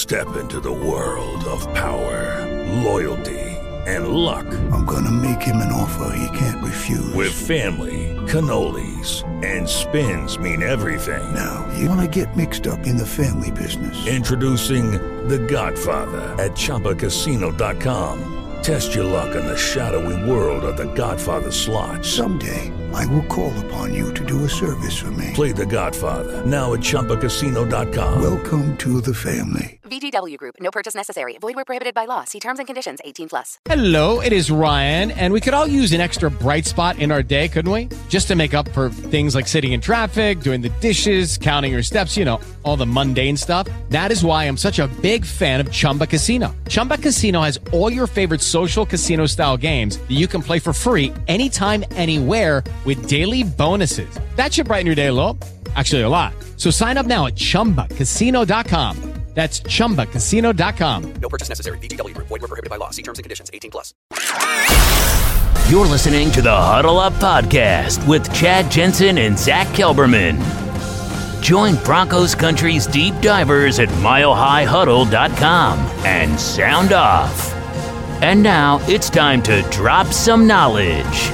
Step into the world of power, loyalty, and luck. I'm gonna make him an offer he can't refuse. With family, cannolis, and spins mean everything. Now, you wanna get mixed up in the family business. Introducing The Godfather at ChumbaCasino.com. Test your luck in the shadowy world of The Godfather slot. Someday, I will call upon you to do a service for me. Play The Godfather now at ChumbaCasino.com. Welcome to the family. VGW Group. No purchase necessary. Void where prohibited by law. See terms and conditions. 18+. Hello, it is Ryan, and we could all use an extra bright spot in our day, couldn't we? Just to make up for things like sitting in traffic, doing the dishes, counting your steps, all the mundane stuff. That is why I'm such a big fan of Chumba Casino. Chumba Casino has all your favorite social casino-style games that you can play for free anytime, anywhere with daily bonuses. That should brighten your day a little. Actually, a lot. So sign up now at ChumbaCasino.com. That's ChumbaCasino.com. No purchase necessary. VGW Group. Void where prohibited by law. See terms and conditions. 18+. You're listening to the Huddle Up Podcast with Chad Jensen and Zach Kelberman. Join Broncos Country's deep divers at milehighhuddle.com and sound off. And now it's time to drop some knowledge.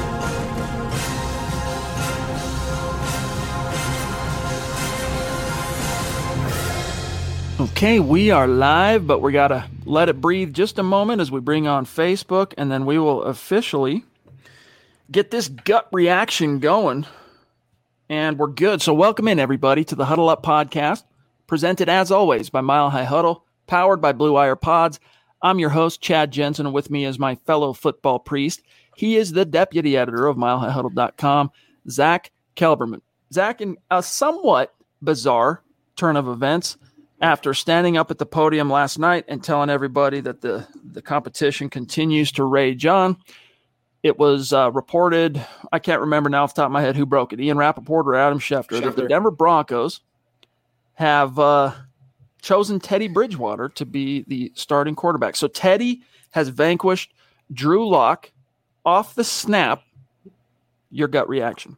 Okay, we are live, but we got to let it breathe just a moment as we bring on Facebook, and then we will officially get this gut reaction going, and we're good. So welcome in, everybody, to the Huddle Up Podcast, presented, as always, by Mile High Huddle, powered by Blue Wire Pods. I'm your host, Chad Jensen, and with me is my fellow football priest. He is the deputy editor of milehighhuddle.com, Zach Kelberman. Zach, in a somewhat bizarre turn of events, after standing up at the podium last night and telling everybody that the competition continues to rage on, it was reported, I can't remember now off the top of my head who broke it, Ian Rappaport or Adam Schefter, that the Denver Broncos have chosen Teddy Bridgewater to be the starting quarterback. So Teddy has vanquished Drew Lock off the snap. Your gut reaction?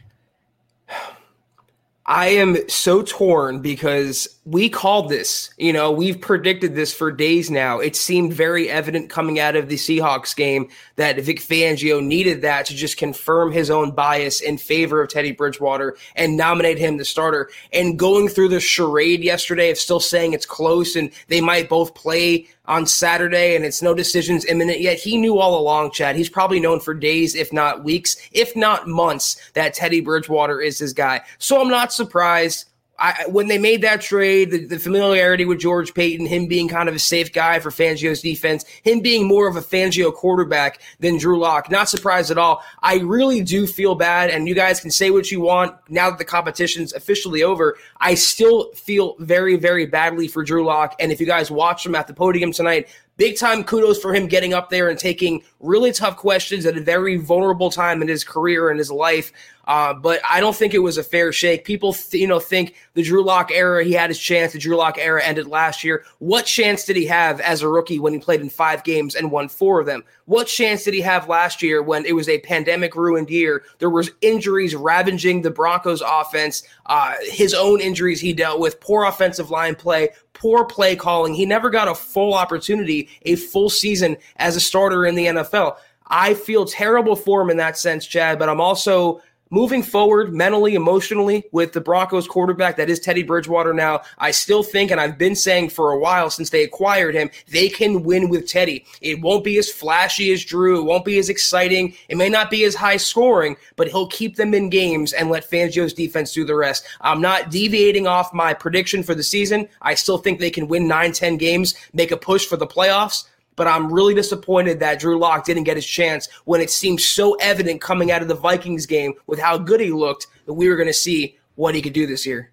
I am so torn because we called this, we've predicted this for days now. It seemed very evident coming out of the Seahawks game that Vic Fangio needed that to just confirm his own bias in favor of Teddy Bridgewater and nominate him the starter. And going through the charade yesterday of still saying it's close and they might both play on Saturday and it's no decisions imminent yet, he knew all along, Chad. He's probably known for days, if not weeks, if not months, that Teddy Bridgewater is his guy. So I'm not surprised. When they made that trade, the familiarity with George Payton, him being kind of a safe guy for Fangio's defense, him being more of a Fangio quarterback than Drew Lock, not surprised at all. I really do feel bad, and you guys can say what you want now that the competition's officially over. I still feel very, very badly for Drew Lock, and if you guys watch him at the podium tonight, big time kudos for him getting up there and taking really tough questions at a very vulnerable time in his career and his life. But I don't think it was a fair shake. People, think the Drew Lock era, he had his chance. The Drew Lock era ended last year. What chance did he have as a rookie when he played in 5 games and won 4 of them? What chance did he have last year when it was a pandemic-ruined year? There was injuries ravaging the Broncos offense, his own injuries he dealt with, poor offensive line play, poor play calling. He never got a full opportunity, a full season as a starter in the NFL. I feel terrible for him in that sense, Chad, but I'm also moving forward mentally, emotionally with the Broncos quarterback that is Teddy Bridgewater now. I still think, and I've been saying for a while since they acquired him, they can win with Teddy. It won't be as flashy as Drew. It won't be as exciting. It may not be as high scoring, but he'll keep them in games and let Fangio's defense do the rest. I'm not deviating off my prediction for the season. I still think they can win 9-10 games, make a push for the playoffs. But I'm really disappointed that Drew Lock didn't get his chance when it seemed so evident coming out of the Vikings game with how good he looked that we were going to see what he could do this year.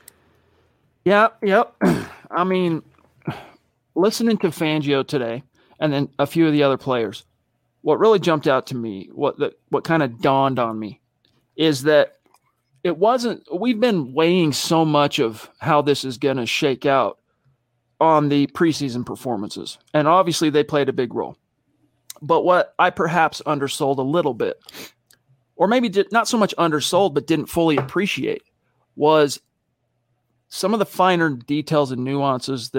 Yep. I mean, listening to Fangio today and then a few of the other players, what really jumped out to me, what kind of dawned on me is that we've been weighing so much of how this is going to shake out on the preseason performances. And obviously they played a big role. But what I perhaps undersold a little bit, or maybe not so much undersold, but didn't fully appreciate, was some of the finer details and nuances that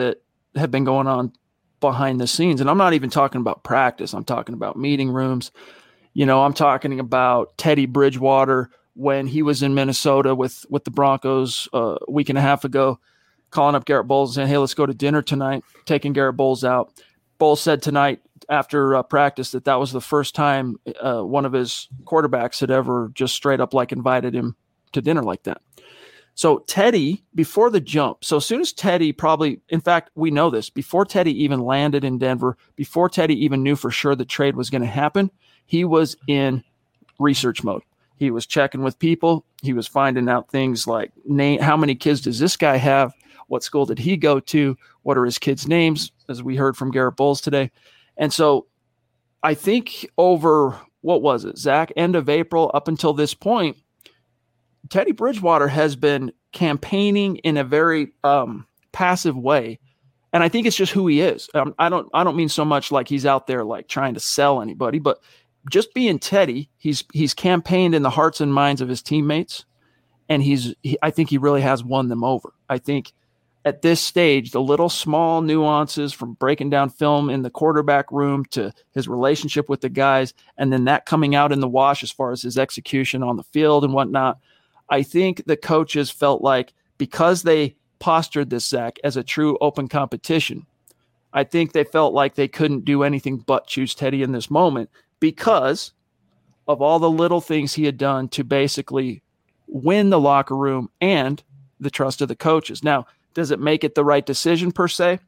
have been going on behind the scenes. And I'm not even talking about practice. I'm talking about meeting rooms. I'm talking about Teddy Bridgewater when he was in Minnesota with the Broncos a week and a half ago, calling up Garrett Bowles and saying, hey, let's go to dinner tonight, taking Garrett Bowles out. Bowles said tonight after practice that was the first time one of his quarterbacks had ever just straight up invited him to dinner like that. So Teddy, before the jump, so as soon as Teddy in fact, we know this, before Teddy even landed in Denver, before Teddy even knew for sure the trade was going to happen, he was in research mode. He was checking with people. He was finding out things like how many kids does this guy have? What school did he go to? What are his kids' names? As we heard from Garrett Bowles today. And so I think over, what was it, Zach, end of April up until this point, Teddy Bridgewater has been campaigning in a very passive way. And I think it's just who he is. I don't mean so much like he's out there trying to sell anybody, but just being Teddy, he's campaigned in the hearts and minds of his teammates. And I think he really has won them over. I think at this stage, the little small nuances from breaking down film in the quarterback room to his relationship with the guys, and then that coming out in the wash as far as his execution on the field and whatnot, I think the coaches felt like because they postured this, Zach, as a true open competition, I think they felt like they couldn't do anything but choose Teddy in this moment because of all the little things he had done to basically win the locker room and the trust of the coaches. Now, does it make it the right decision per se?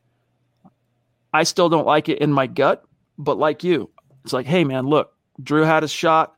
I still don't like it in my gut, but like you, it's like, hey man, look, Drew had his shot.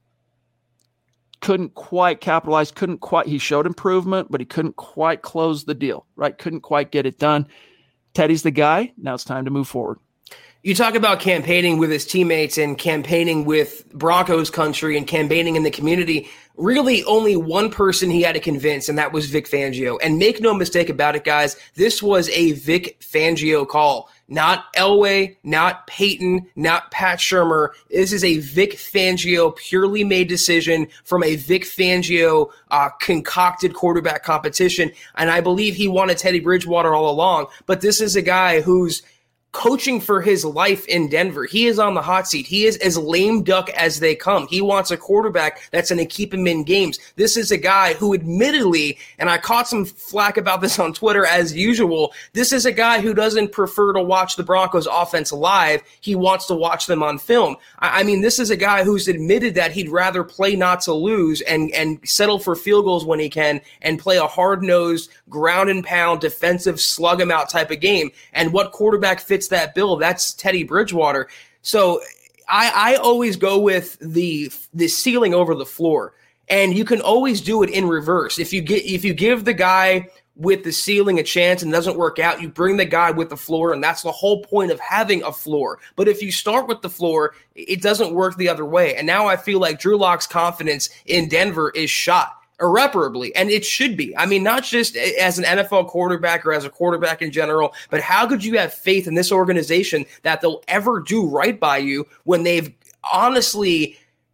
Couldn't quite capitalize, he showed improvement, but he couldn't quite close the deal, right? Couldn't quite get it done. Teddy's the guy. Now it's time to move forward. You talk about campaigning with his teammates and campaigning with Broncos country and campaigning in the community. Really only one person he had to convince, and that was Vic Fangio. And make no mistake about it, guys, this was a Vic Fangio call. Not Elway, not Peyton, not Pat Shurmur. This is a Vic Fangio purely made decision from a Vic Fangio concocted quarterback competition. And I believe he wanted Teddy Bridgewater all along. But this is a guy who's coaching for his life in Denver. He is on the hot seat. He is as lame duck as they come. He wants a quarterback that's going to keep him in games. This is a guy who admittedly, and I caught some flack about this on Twitter as usual, this is a guy who doesn't prefer to watch the Broncos offense live. He wants to watch them on film. I mean, this is a guy who's admitted that he'd rather play not to lose and settle for field goals when he can and play a hard-nosed, ground and pound, defensive, slug him out type of game. And what quarterback fits that bill? That's Teddy Bridgewater. So I always go with the ceiling over the floor, and you can always do it in reverse. If you give the guy with the ceiling a chance and it doesn't work out, you bring the guy with the floor, and that's the whole point of having a floor. But if you start with the floor, it doesn't work the other way. And now I feel like Drew Lock's confidence in Denver is shot irreparably, and it should be. I mean, not just as an NFL quarterback or as a quarterback in general, but how could you have faith in this organization that they'll ever do right by you when they've honestly,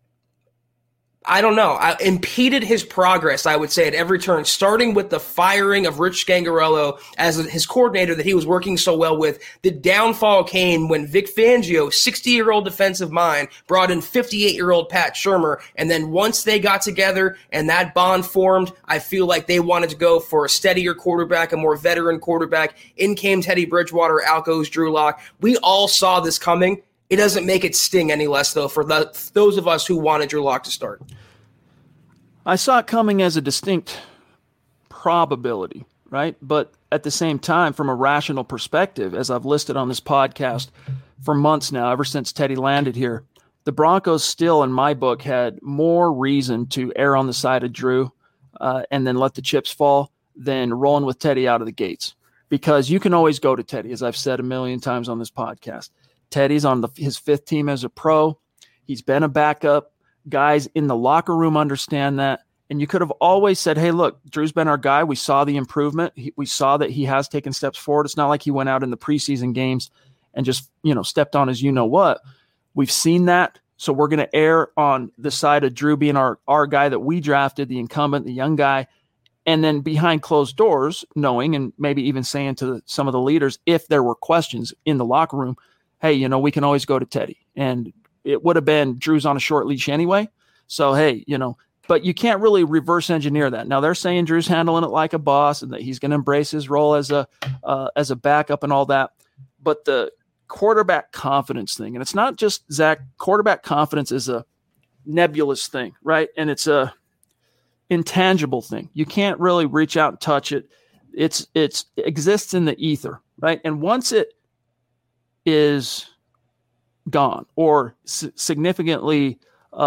I don't know, impeded his progress, I would say, at every turn, starting with the firing of Rich Scangarello as his coordinator that he was working so well with. The downfall came when Vic Fangio, 60-year-old defensive mind, brought in 58-year-old Pat Shurmur, and then once they got together and that bond formed, I feel like they wanted to go for a steadier quarterback, a more veteran quarterback. In came Teddy Bridgewater, out goes Drew Lock. We all saw this coming. It doesn't make it sting any less, though, for those of us who wanted Drew Lock to start. I saw it coming as a distinct probability, right? But at the same time, from a rational perspective, as I've listed on this podcast for months now, ever since Teddy landed here, the Broncos still, in my book, had more reason to err on the side of Drew and then let the chips fall than rolling with Teddy out of the gates. Because you can always go to Teddy, as I've said a million times on this podcast. Teddy's on his fifth team as a pro. He's been a backup. Guys in the locker room understand that. And you could have always said, hey, look, Drew's been our guy. We saw the improvement. We saw that he has taken steps forward. It's not like he went out in the preseason games and just, stepped on his you-know-what. We've seen that. So we're going to err on the side of Drew being our guy that we drafted, the incumbent, the young guy. And then behind closed doors, knowing and maybe even saying to some of the leaders, if there were questions in the locker room, hey, we can always go to Teddy. And it would have been Drew's on a short leash anyway. So, hey, but you can't really reverse engineer that. Now they're saying Drew's handling it like a boss and that he's going to embrace his role as a backup and all that. But the quarterback confidence thing, and it's not just Zach, quarterback confidence is a nebulous thing, right? And it's a intangible thing. You can't really reach out and touch it. It exists in the ether, right? And once it is gone or significantly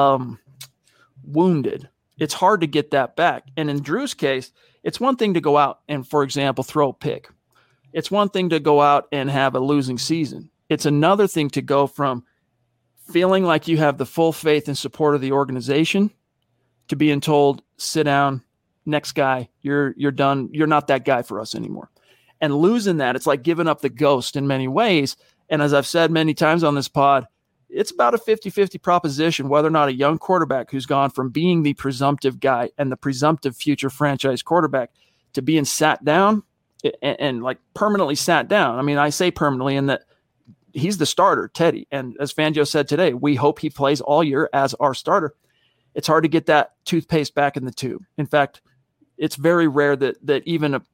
wounded, it's hard to get that back. And in Drew's case, it's one thing to go out and, for example, throw a pick. It's one thing to go out and have a losing season. It's another thing to go from feeling like you have the full faith and support of the organization to being told, sit down, next guy, you're done. You're not that guy for us anymore. And losing that, it's like giving up the ghost in many ways. And as I've said many times on this pod, it's about a 50-50 proposition whether or not a young quarterback who's gone from being the presumptive guy and the presumptive future franchise quarterback to being sat down and like permanently sat down. I mean, I say permanently in that he's the starter, Teddy. And as Fangio said today, we hope he plays all year as our starter. It's hard to get that toothpaste back in the tube. In fact, it's very rare that even a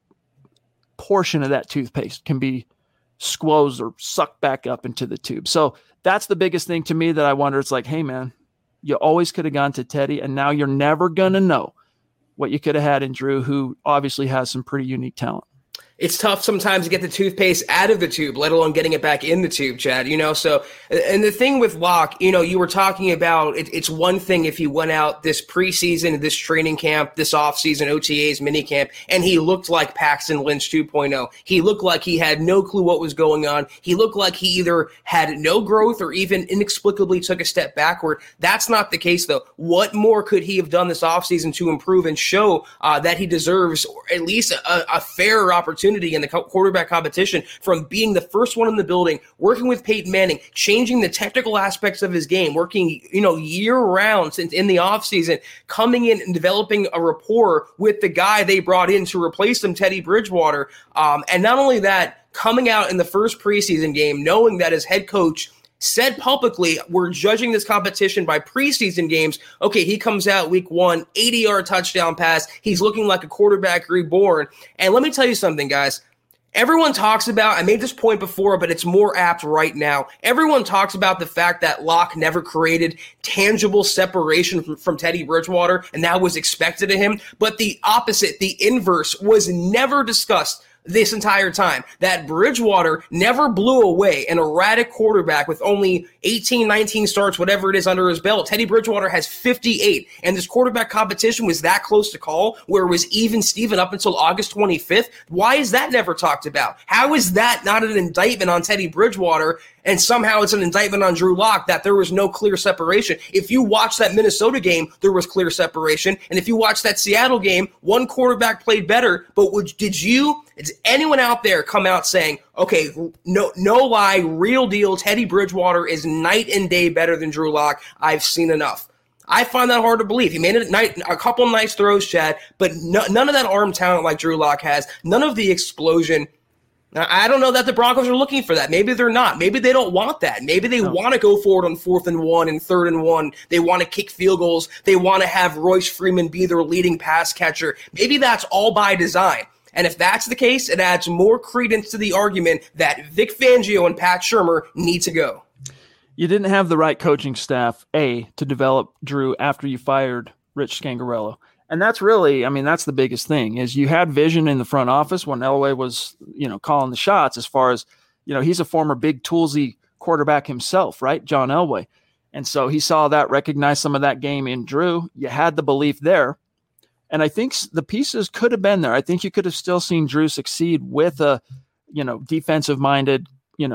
portion of that toothpaste can be squoze or sucked back up into the tube. So that's the biggest thing to me that I wonder. It's like, hey man, you always could have gone to Teddy, and now you're never going to know what you could have had in Drew, who obviously has some pretty unique talent. It's tough sometimes to get the toothpaste out of the tube, let alone getting it back in the tube, Chad, So, and the thing with Locke, you were talking about, it's one thing if he went out this preseason, this training camp, this offseason, OTAs, minicamp, and he looked like Paxton Lynch 2.0. He looked like he had no clue what was going on. He looked like he either had no growth or even inexplicably took a step backward. That's not the case, though. What more could he have done this offseason to improve and show that he deserves at least a fairer opportunity in the quarterback competition from being the first one in the building, working with Peyton Manning, changing the technical aspects of his game, working, year round since in the offseason, coming in and developing a rapport with the guy they brought in to replace him, Teddy Bridgewater. And not only that, coming out in the first preseason game, knowing that his head coach said publicly, we're judging this competition by preseason games. Okay, he comes out week 1, 80-yard touchdown pass. He's looking like a quarterback reborn. And let me tell you something, guys. Everyone talks about, I made this point before, but it's more apt right now. Everyone talks about the fact that Locke never created tangible separation from Teddy Bridgewater, and that was expected of him. But the opposite, the inverse, was never discussed this entire time. That Bridgewater never blew away an erratic quarterback with only 18, 19 starts, whatever it is under his belt. Teddy Bridgewater has 58, and this quarterback competition was that close to call, where it was even Steven up until August 25th. Why is that never talked about? How is that not an indictment on Teddy Bridgewater, and somehow it's an indictment on Drew Lock that there was no clear separation? If you watch that Minnesota game, there was clear separation, and if you watch that Seattle game, one quarterback played better, but did anyone out there come out saying, okay, no lie, real deal, Teddy Bridgewater is night and day better than Drew Lock? I've seen enough. I find that hard to believe. He made a couple nice throws, Chad, but none of that arm talent like Drew Lock has, none of the explosion. Now, I don't know that the Broncos are looking for that. Maybe they're not. Maybe they don't want that. Maybe they want to go forward on 4th and 1 and 3rd and 1. They want to kick field goals. They want to have Royce Freeman be their leading pass catcher. Maybe that's all by design. And if that's the case, it adds more credence to the argument that Vic Fangio and Pat Shurmur need to go. You didn't have the right coaching staff, to develop Drew after you fired Rich Scangarello. And that's really, that's the biggest thing, is you had vision in the front office when Elway was, calling the shots as far as, he's a former big toolsy quarterback himself, right? John Elway. And so he saw that, recognized some of that game in Drew. You had the belief there. And I think the pieces could have been there. I think you could have still seen Drew succeed with a, defensive-minded,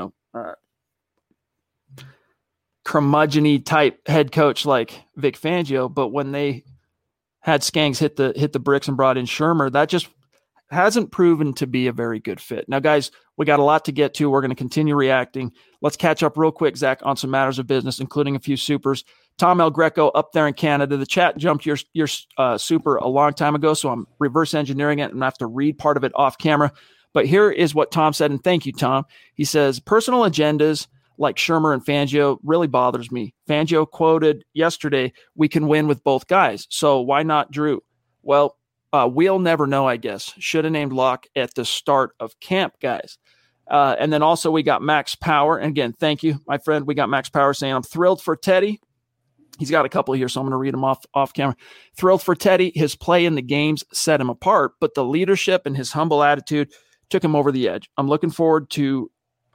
curmudgeon-y type head coach like Vic Fangio. But when they had Skangs hit the bricks and brought in Shurmur, that just hasn't proven to be a very good fit. Now, guys, we got a lot to get to. We're going to continue reacting. Let's catch up real quick, Zach, on some matters of business, including a few supers. Tom El Greco up there in Canada. The chat jumped your super a long time ago, so I'm reverse engineering it. I'm going to have to read part of it off camera. But here is what Tom said, and thank you, Tom. He says, personal agendas like Shermer and Fangio really bothers me. Fangio quoted yesterday, we can win with both guys, so why not Drew? Well, we'll never know, I guess. Should have named Locke at the start of camp, guys. And then also we got Max Power. And again, thank you, my friend. We got Max Power saying, I'm thrilled for Teddy. He's got a couple here, so I'm going to read them off camera. Thrilled for Teddy. His play in the games set him apart, but the leadership and his humble attitude took him over the edge. I'm looking forward to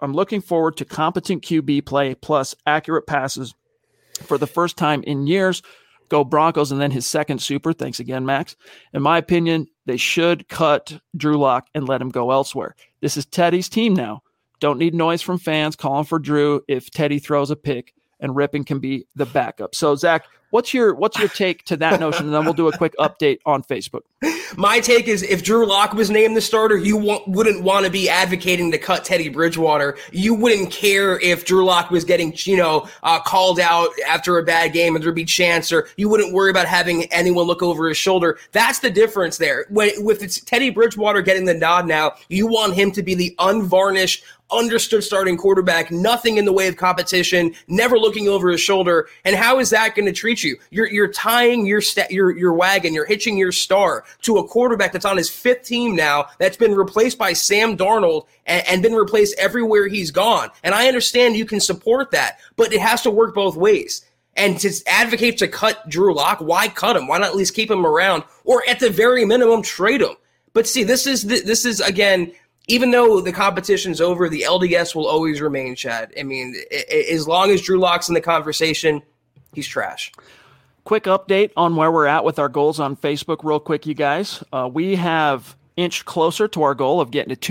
competent QB play plus accurate passes for the first time in years. Go Broncos. And then his second super. Thanks again, Max. In my opinion, they should cut Drew Lock and let him go elsewhere. This is Teddy's team now. Don't need noise from fans calling for Drew if Teddy throws a pick, and Rippon can be the backup. So, Zach, what's your take to that notion? And then we'll do a quick update on Facebook. My take is if Drew Lock was named the starter, you wouldn't want to be advocating to cut Teddy Bridgewater. You wouldn't care if Drew Lock was getting, called out after a bad game and there'd be chants, or you wouldn't worry about having anyone look over his shoulder. That's the difference there. With it's Teddy Bridgewater getting the nod now, you want him to be the unvarnished, understood starting quarterback, nothing in the way of competition, never looking over his shoulder. And how is that going to treat you? You're tying your wagon, you're hitching your star to a quarterback that's on his fifth team now, that's been replaced by Sam Darnold and been replaced everywhere he's gone. And I understand you can support that, but it has to work both ways. And to advocate to cut Drew Lock, why cut him? Why not at least keep him around, or at the very minimum trade him? But see, this is again, even though the competition's over, the LDS will always remain, Chad. I mean, as long as Drew Lock's in the conversation, he's trash. Quick update on where we're at with our goals on Facebook real quick, you guys. We have inched closer to our goal of getting to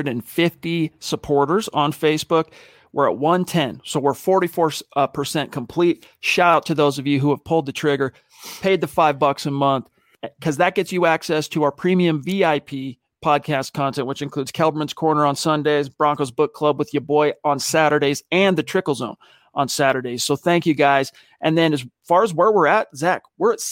250 supporters on Facebook. We're at 110, so we're 44% complete. Shout out to those of you who have pulled the trigger, paid the $5 a month, because that gets you access to our premium VIP podcast content, which includes Kelberman's Corner on Sundays, Broncos Book Club with your boy on Saturdays, and the Trickle Zone on Saturdays. So thank you, guys. And then as far as where we're at, Zach, we're at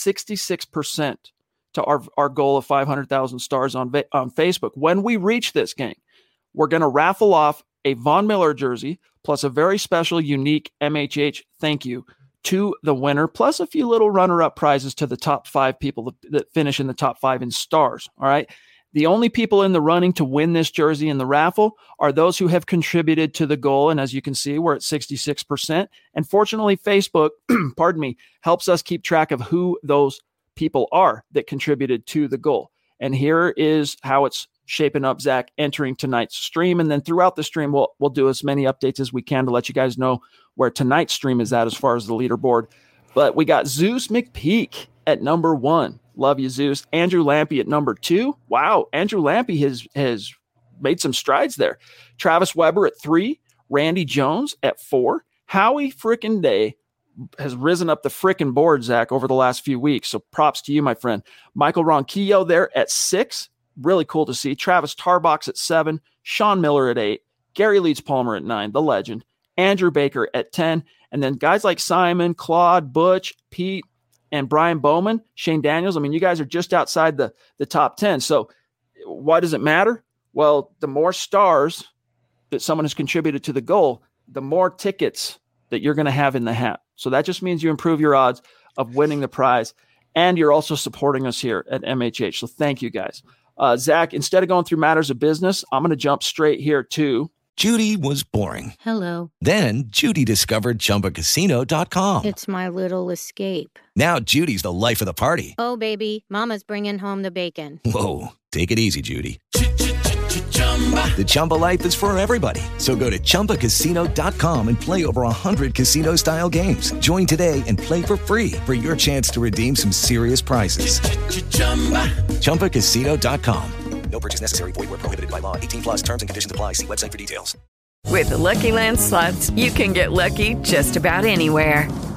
66% to our goal of 500,000 stars on Facebook. When we reach this, gang, we're going to raffle off a Von Miller jersey plus a very special, unique MHH thank you to the winner, plus a few little runner-up prizes to the top 5 people that finish in the top 5 in stars. All right. The only people in the running to win this jersey in the raffle are those who have contributed to the goal. And as you can see, we're at 66%. And fortunately, Facebook, pardon me, helps us keep track of who those people are that contributed to the goal. And here is how it's shaping up, Zach, entering tonight's stream. And then throughout the stream, we'll do as many updates as we can to let you guys know where tonight's stream is at as far as the leaderboard. But we got Zeus McPeak at number 1. Love you, Zeus. Andrew Lampy at number 2. Wow, Andrew Lampy has made some strides there. Travis Weber at 3. Randy Jones at 4. Howie frickin' Day has risen up the frickin' board, Zach, over the last few weeks. So props to you, my friend. Michael Ronquillo there at 6. Really cool to see. Travis Tarbox at 7. Sean Miller at 8. Gary Leeds Palmer at 9, the legend. Andrew Baker at 10. And then guys like Simon, Claude, Butch, Pete, and Brian Bowman, Shane Daniels. I mean, you guys are just outside the top 10. So why does it matter? Well, the more stars that someone has contributed to the goal, the more tickets that you're going to have in the hat. So that just means you improve your odds of winning the prize. And you're also supporting us here at MHH. So thank you, guys. Zach, instead of going through matters of business, I'm going to jump straight here to Judy was boring. Hello. Then Judy discovered ChumbaCasino.com. It's my little escape. Now Judy's the life of the party. Oh, baby, mama's bringing home the bacon. Whoa, take it easy, Judy. The Chumba life is for everybody. So go to ChumbaCasino.com and play over 100 casino-style games. Join today and play for free for your chance to redeem some serious prizes. ChumbaCasino.com. No purchase necessary. Void where prohibited by law. 18 plus terms and conditions apply. See website for details. With the Lucky Land Slots, you can get lucky just about anywhere.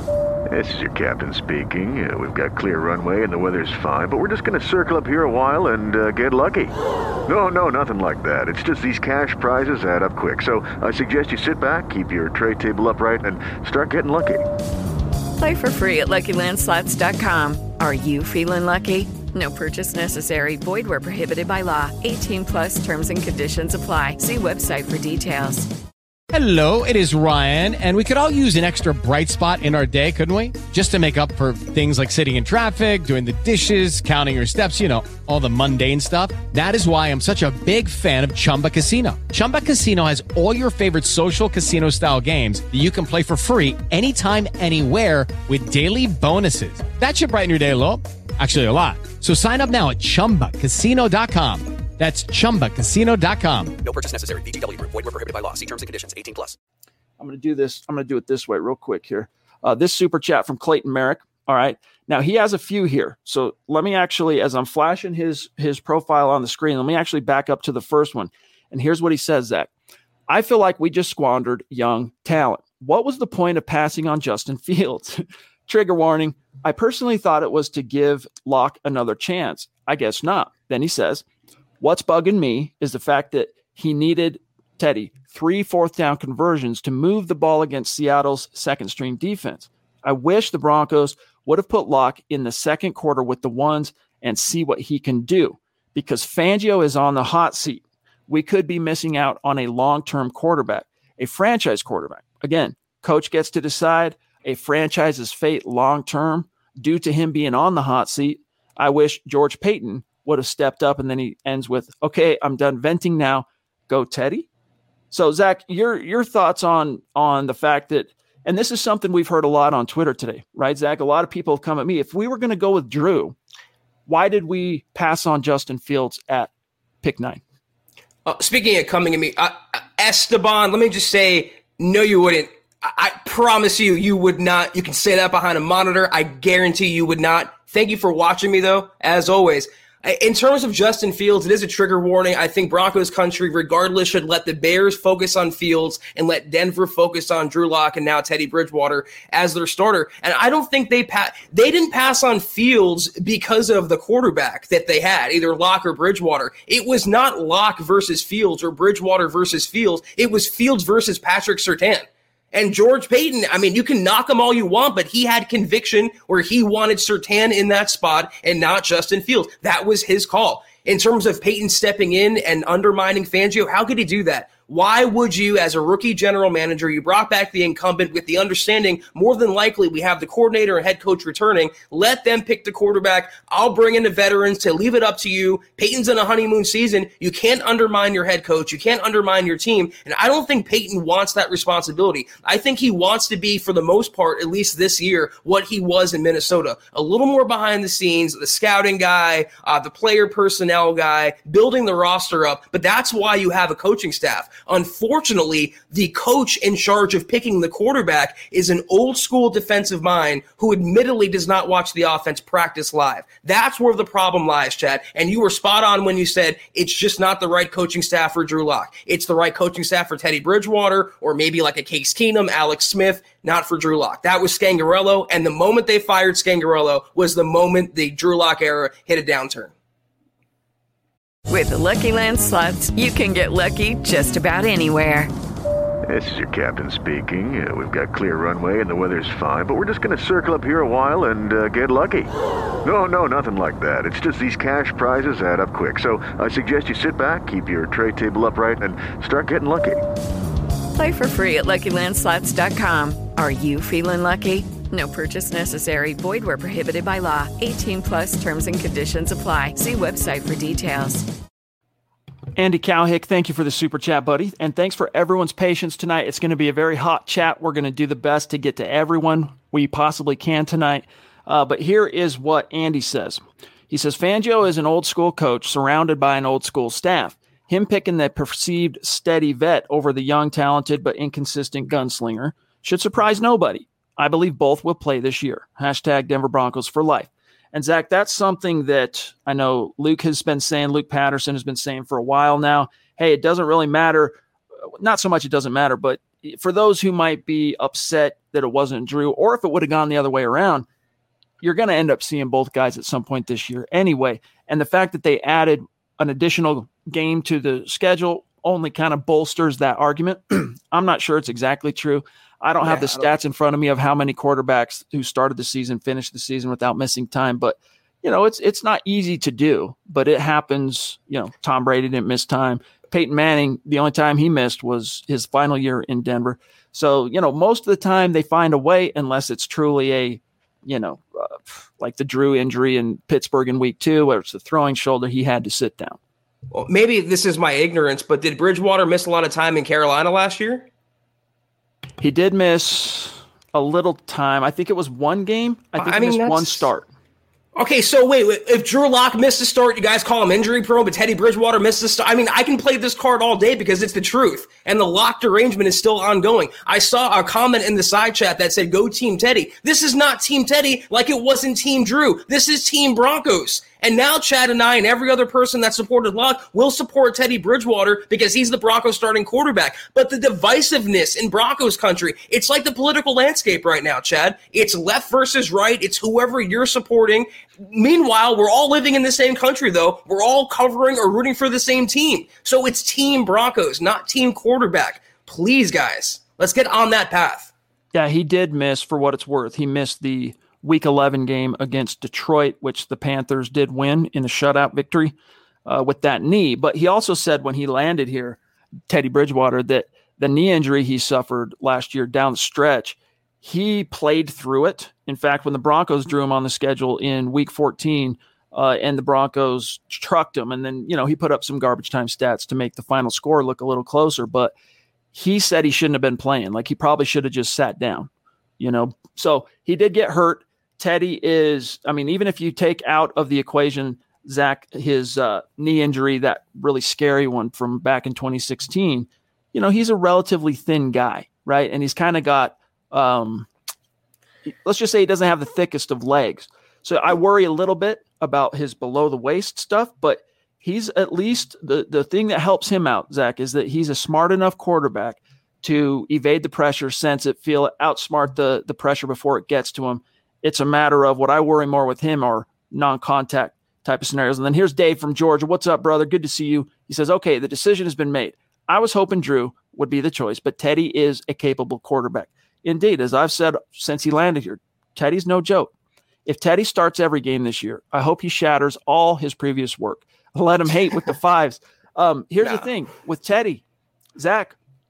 This is your captain speaking. We've got clear runway and the weather's fine, but we're just going to circle up here a while and get lucky. No, nothing like that. It's just these cash prizes add up quick. So I suggest you sit back, keep your tray table upright, and start getting lucky. Play for free at LuckyLandSlots.com. Are you feeling lucky? No purchase necessary. Void where prohibited by law. 18+ terms and conditions apply. See website for details. Hello, it is Ryan, and we could all use an extra bright spot in our day, couldn't we? Just to make up for things like sitting in traffic, doing the dishes, counting your steps, all the mundane stuff. That is why I'm such a big fan of Chumba Casino. Chumba Casino has all your favorite social casino-style games that you can play for free anytime, anywhere with daily bonuses. That should brighten your day a little. Actually, a lot. So sign up now at ChumbaCasino.com. That's ChumbaCasino.com. No purchase necessary. VGW Group. Void where prohibited by law. See terms and conditions. 18+. I'm going to do this. I'm going to do it this way real quick here. This super chat from Clayton Merrick. All right. Now, he has a few here. So let me actually, as I'm flashing his profile on the screen, let me actually back up to the first one. And here's what he says, Zach. I feel like we just squandered young talent. What was the point of passing on Justin Fields? Trigger warning. I personally thought it was to give Locke another chance. I guess not. Then he says, what's bugging me is the fact that he needed, Teddy, 3 fourth-down conversions to move the ball against Seattle's second-string defense. I wish the Broncos would have put Locke in the second quarter with the ones and see what he can do, because Fangio is on the hot seat. We could be missing out on a long-term quarterback, a franchise quarterback. Again, coach gets to decide a franchise's fate long-term due to him being on the hot seat. I wish George Payton would have stepped up, and then he ends with, okay, I'm done venting now. Go Teddy. So Zach, your thoughts on the fact that, and this is something we've heard a lot on Twitter today, right, Zach? A lot of people have come at me. If we were going to go with Drew, why did we pass on Justin Fields at pick 9? Speaking of coming at me, Esteban, let me just say, no, you wouldn't. I promise you would not. You can say that behind a monitor. I guarantee you would not. Thank you for watching me, though, as always. In terms of Justin Fields, it is a trigger warning. I think Broncos country, regardless, should let the Bears focus on Fields and let Denver focus on Drew Lock and now Teddy Bridgewater as their starter. And I don't think they didn't pass on Fields because of the quarterback that they had, either Lock or Bridgewater. It was not Lock versus Fields or Bridgewater versus Fields. It was Fields versus Patrick Surtain. And George Payton, I mean, you can knock him all you want, but he had conviction where he wanted Surtain in that spot and not Justin Fields. That was his call. In terms of Payton stepping in and undermining Fangio, how could he do that? Why would you, as a rookie general manager, you brought back the incumbent with the understanding more than likely we have the coordinator and head coach returning. Let them pick the quarterback. I'll bring in the veterans to leave it up to you. Peyton's in a honeymoon season. You can't undermine your head coach. You can't undermine your team. And I don't think Payton wants that responsibility. I think he wants to be, for the most part, at least this year, what he was in Minnesota. A little more behind the scenes, the scouting guy, the player personnel guy, building the roster up. But that's why you have a coaching staff. Unfortunately, the coach in charge of picking the quarterback is an old school defensive mind who admittedly does not watch the offense practice live. That's where the problem lies, Chad. And you were spot on when you said it's just not the right coaching staff for Drew Lock. It's the right coaching staff for Teddy Bridgewater or maybe like a Case Keenum, Alex Smith, not for Drew Lock. That was Scangarello, and the moment they fired Scangarello was the moment the Drew Lock era hit a downturn. With the Lucky Land Slots, you can get lucky just about anywhere. This is your captain speaking. We've got clear runway and the weather's fine, but we're just going to circle up here a while and get lucky. No, nothing like that. It's just these cash prizes add up quick. So I suggest you sit back, keep your tray table upright, and start getting lucky. Play for free at LuckyLandSlots.com. Are you feeling lucky? No purchase necessary. Void where prohibited by law. 18+ terms and conditions apply. See website for details. Andy Cowhick, thank you for the super chat, buddy. And thanks for everyone's patience tonight. It's going to be a very hot chat. We're going to do the best to get to everyone we possibly can tonight. But here is what Andy says. He says, Fangio is an old school coach surrounded by an old school staff. Him picking the perceived steady vet over the young, talented, but inconsistent gunslinger should surprise nobody. I believe both will play this year. Hashtag Denver Broncos for life. And Zach, that's something that I know Luke has been saying, Luke Patterson has been saying for a while now. Hey, it doesn't really matter. Not so much it doesn't matter, but for those who might be upset that it wasn't Drew, or if it would have gone the other way around, you're going to end up seeing both guys at some point this year anyway. And the fact that they added an additional game to the schedule only kind of bolsters that argument. I'm not sure it's exactly true. I don't have the stats in front of me of how many quarterbacks who started the season finished the season without missing time, but it's not easy to do, but it happens. Tom Brady didn't miss time. Peyton Manning, the only time he missed was his final year in Denver. So, most of the time they find a way, unless it's truly like the Drew injury in Pittsburgh in week 2, where it's the throwing shoulder, he had to sit down. Well, maybe this is my ignorance, but did Bridgewater miss a lot of time in Carolina last year? He did miss a little time. I think it was one game. I think he missed one start. Okay, so wait, if Drew Lock missed a start, you guys call him injury prone, but Teddy Bridgewater missed a start. I mean, I can play this card all day because it's the truth, and the locked arrangement is still ongoing. I saw a comment in the side chat that said, go Team Teddy. This is not Team Teddy like it wasn't Team Drew. This is Team Broncos. And now Chad and I and every other person that supported Locke will support Teddy Bridgewater because he's the Broncos starting quarterback. But the divisiveness in Broncos country, it's like the political landscape right now, Chad. It's left versus right. It's whoever you're supporting. Meanwhile, we're all living in the same country, though. We're all covering or rooting for the same team. So it's Team Broncos, not Team Quarterback. Please, guys, let's get on that path. Yeah, he did miss, for what it's worth. He missed the Week 11 game against Detroit, which the Panthers did win in a shutout victory with that knee. But he also said when he landed here, Teddy Bridgewater, that the knee injury he suffered last year down the stretch, he played through it. In fact, when the Broncos drew him on the schedule in Week 14 and the Broncos trucked him, and then he put up some garbage time stats to make the final score look a little closer, but he said he shouldn't have been playing. Like, he probably should have just sat down, So he did get hurt. Teddy is, even if you take out of the equation, Zach, his knee injury, that really scary one from back in 2016, he's a relatively thin guy, right? And he's kind of got, let's just say he doesn't have the thickest of legs. So I worry a little bit about his below the waist stuff, but he's at least the thing that helps him out, Zach, is that he's a smart enough quarterback to evade the pressure, sense it, feel it, outsmart the pressure before it gets to him. It's a matter of what I worry more with him are non-contact type of scenarios. And then here's Dave from Georgia. What's up, brother? Good to see you. He says, okay, the decision has been made. I was hoping Drew would be the choice, but Teddy is a capable quarterback. Indeed, as I've said since he landed here, Teddy's no joke. If Teddy starts every game this year, I hope he shatters all his previous work. Let him hate with the fives. Here's the thing with Teddy, Zach,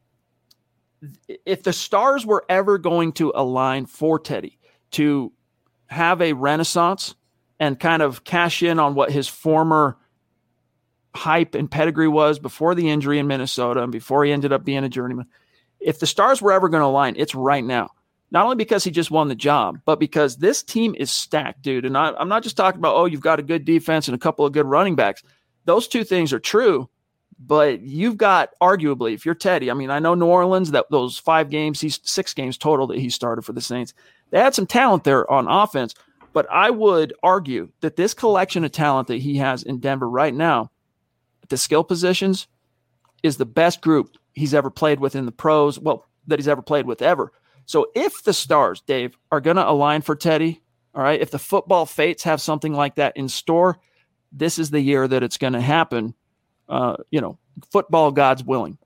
if the stars were ever going to align for Teddy to have a renaissance and kind of cash in on what his former hype and pedigree was before the injury in Minnesota and before he ended up being a journeyman, if the stars were ever going to align, it's right now. Not only because he just won the job, but because this team is stacked, dude. And I'm not just talking about, you've got a good defense and a couple of good running backs. Those two things are true, but you've got, arguably, if you're Teddy, I know New Orleans, that those 6 games total that he started for the Saints, they had some talent there on offense, but I would argue that this collection of talent that he has in Denver right now, at the skill positions, is the best group he's ever played with in the pros, that he's ever played with ever. So if the stars, Dave, are going to align for Teddy, all right, if the football fates have something like that in store, this is the year that it's going to happen. Football gods willing.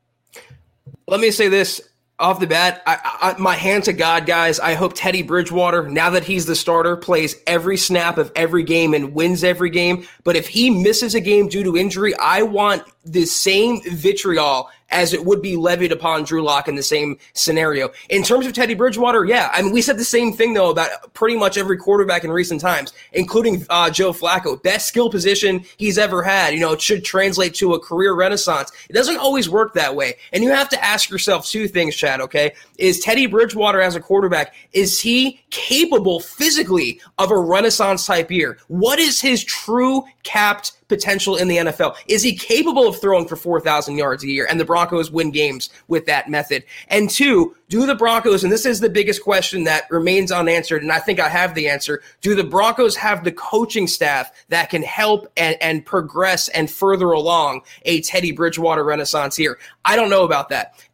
Let me say this off the bat. My hand to God, guys. I hope Teddy Bridgewater, now that he's the starter, plays every snap of every game and wins every game. But if he misses a game due to injury, I want the same vitriol as it would be levied upon Drew Lock in the same scenario. In terms of Teddy Bridgewater, we said the same thing, though, about pretty much every quarterback in recent times, including Joe Flacco. Best skill position he's ever had. It should translate to a career renaissance. It doesn't always work that way. And you have to ask yourself two things, Chad, okay? Is Teddy Bridgewater as a quarterback, is he capable physically of a renaissance type year? What is his true capped potential in the NFL? Is he capable of throwing for 4,000 yards a year? And the Broncos win games with that method. And two, do the Broncos, and this is the biggest question that remains unanswered, and I think I have the answer, do the Broncos have the coaching staff that can help and progress and further along a Teddy Bridgewater renaissance here? I don't know about that.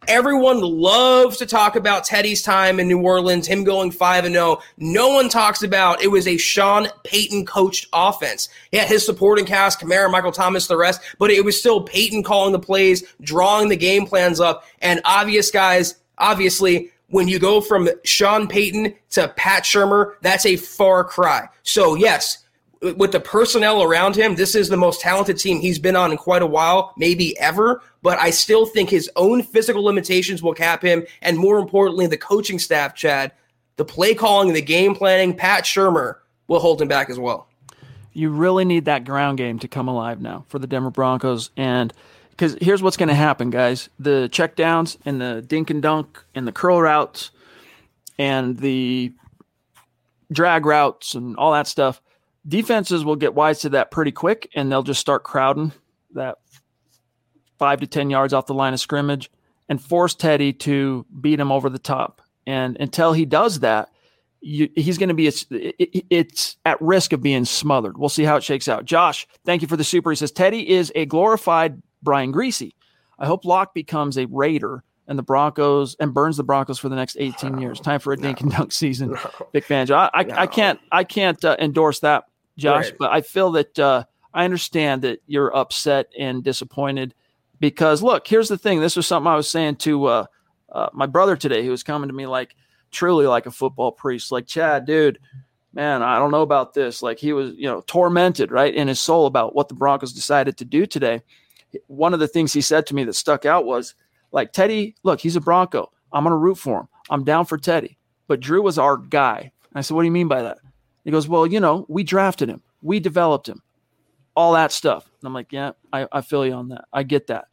Everyone loves to talk about Teddy's time in New Orleans, him going 5-0. No one talks about it was a Sean Payton coached offense. Yeah, his supporting cast, Kamara, Michael Thomas, the rest, but it was still Payton calling the plays, drawing the game plans up, and obviously, when you go from Sean Payton to Pat Shurmur, that's a far cry. So yes, with the personnel around him, this is the most talented team he's been on in quite a while, maybe ever, but I still think his own physical limitations will cap him, and more importantly, the coaching staff, Chad, the play calling, the game planning, Pat Shurmur will hold him back as well. You really need that ground game to come alive now for the Denver Broncos, and because here's what's going to happen, guys. The check downs and the dink and dunk and the curl routes and the drag routes and all that stuff, defenses will get wise to that pretty quick, and they'll just start crowding that 5 to 10 yards off the line of scrimmage and force Teddy to beat him over the top. And until he does that, he's going to be it's at risk of being smothered. We'll see how it shakes out. Josh, thank you for the super. He says, Teddy is a glorified Brian Griese. I hope Locke becomes a Raider and burns the Broncos for the next 18 years. Time for a dink and dunk season. Vic Fangio. I can't endorse that, Josh, right. But I feel that I understand that you're upset and disappointed because, look, here's the thing. This was something I was saying to my brother today. He was coming to me truly like a football priest, like, Chad, dude, man, I don't know about this. Like, he was, tormented, right, in his soul about what the Broncos decided to do today. One of the things he said to me that stuck out was, like, Teddy, look, he's a Bronco. I'm going to root for him. I'm down for Teddy. But Drew was our guy. I said, what do you mean by that? He goes, well, we drafted him. We developed him. All that stuff. And I'm like, yeah, I feel you on that. I get that.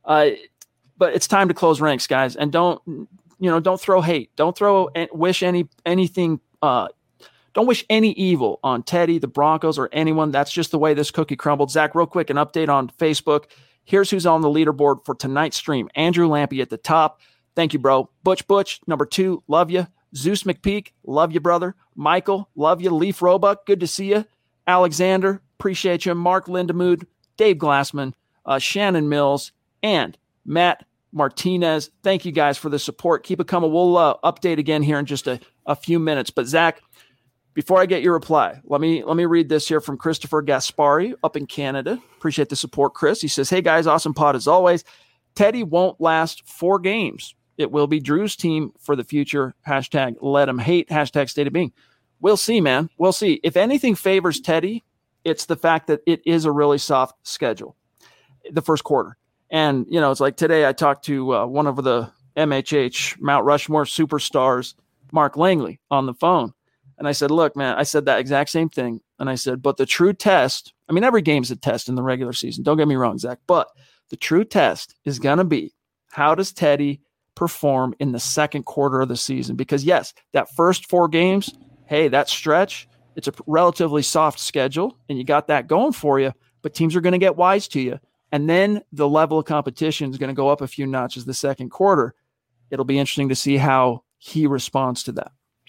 But it's time to close ranks, guys. And don't throw hate. Don't wish anything. Don't wish any evil on Teddy, the Broncos, or anyone. That's just the way this cookie crumbled. Zach, real quick, an update on Facebook. Here's who's on the leaderboard for tonight's stream. Andrew Lampy at the top. Thank you, bro. Butch, number 2, love you. Zeus McPeak, love you, brother. Michael, love you. Leaf Roebuck, good to see you. Alexander, appreciate you. Mark Lindemood, Dave Glassman, Shannon Mills, and Matt Martinez. Thank you guys for the support. Keep it coming. We'll update again here in just a few minutes. But Zach, before I get your reply, let me read this here from Christopher Gaspari up in Canada. Appreciate the support, Chris. He says, hey, guys, awesome pod as always. Teddy won't last 4 games. It will be Drew's team for the future. Hashtag let him hate. Hashtag state of being. We'll see, man. We'll see. If anything favors Teddy, it's the fact that it is a really soft schedule, the first quarter. And, it's like today I talked to one of the MHH Mount Rushmore superstars, Mark Langley, on the phone. And I said, look, man, I said that exact same thing. And I said, but the true test, I mean, every game's a test in the regular season. Don't get me wrong, Zach. But the true test is going to be, how does Teddy perform in the second quarter of the season? Because, yes, that first 4 games, hey, that stretch, it's a relatively soft schedule, and you got that going for you. But teams are going to get wise to you. And then the level of competition is going to go up a few notches the second quarter. It'll be interesting to see how he responds to that.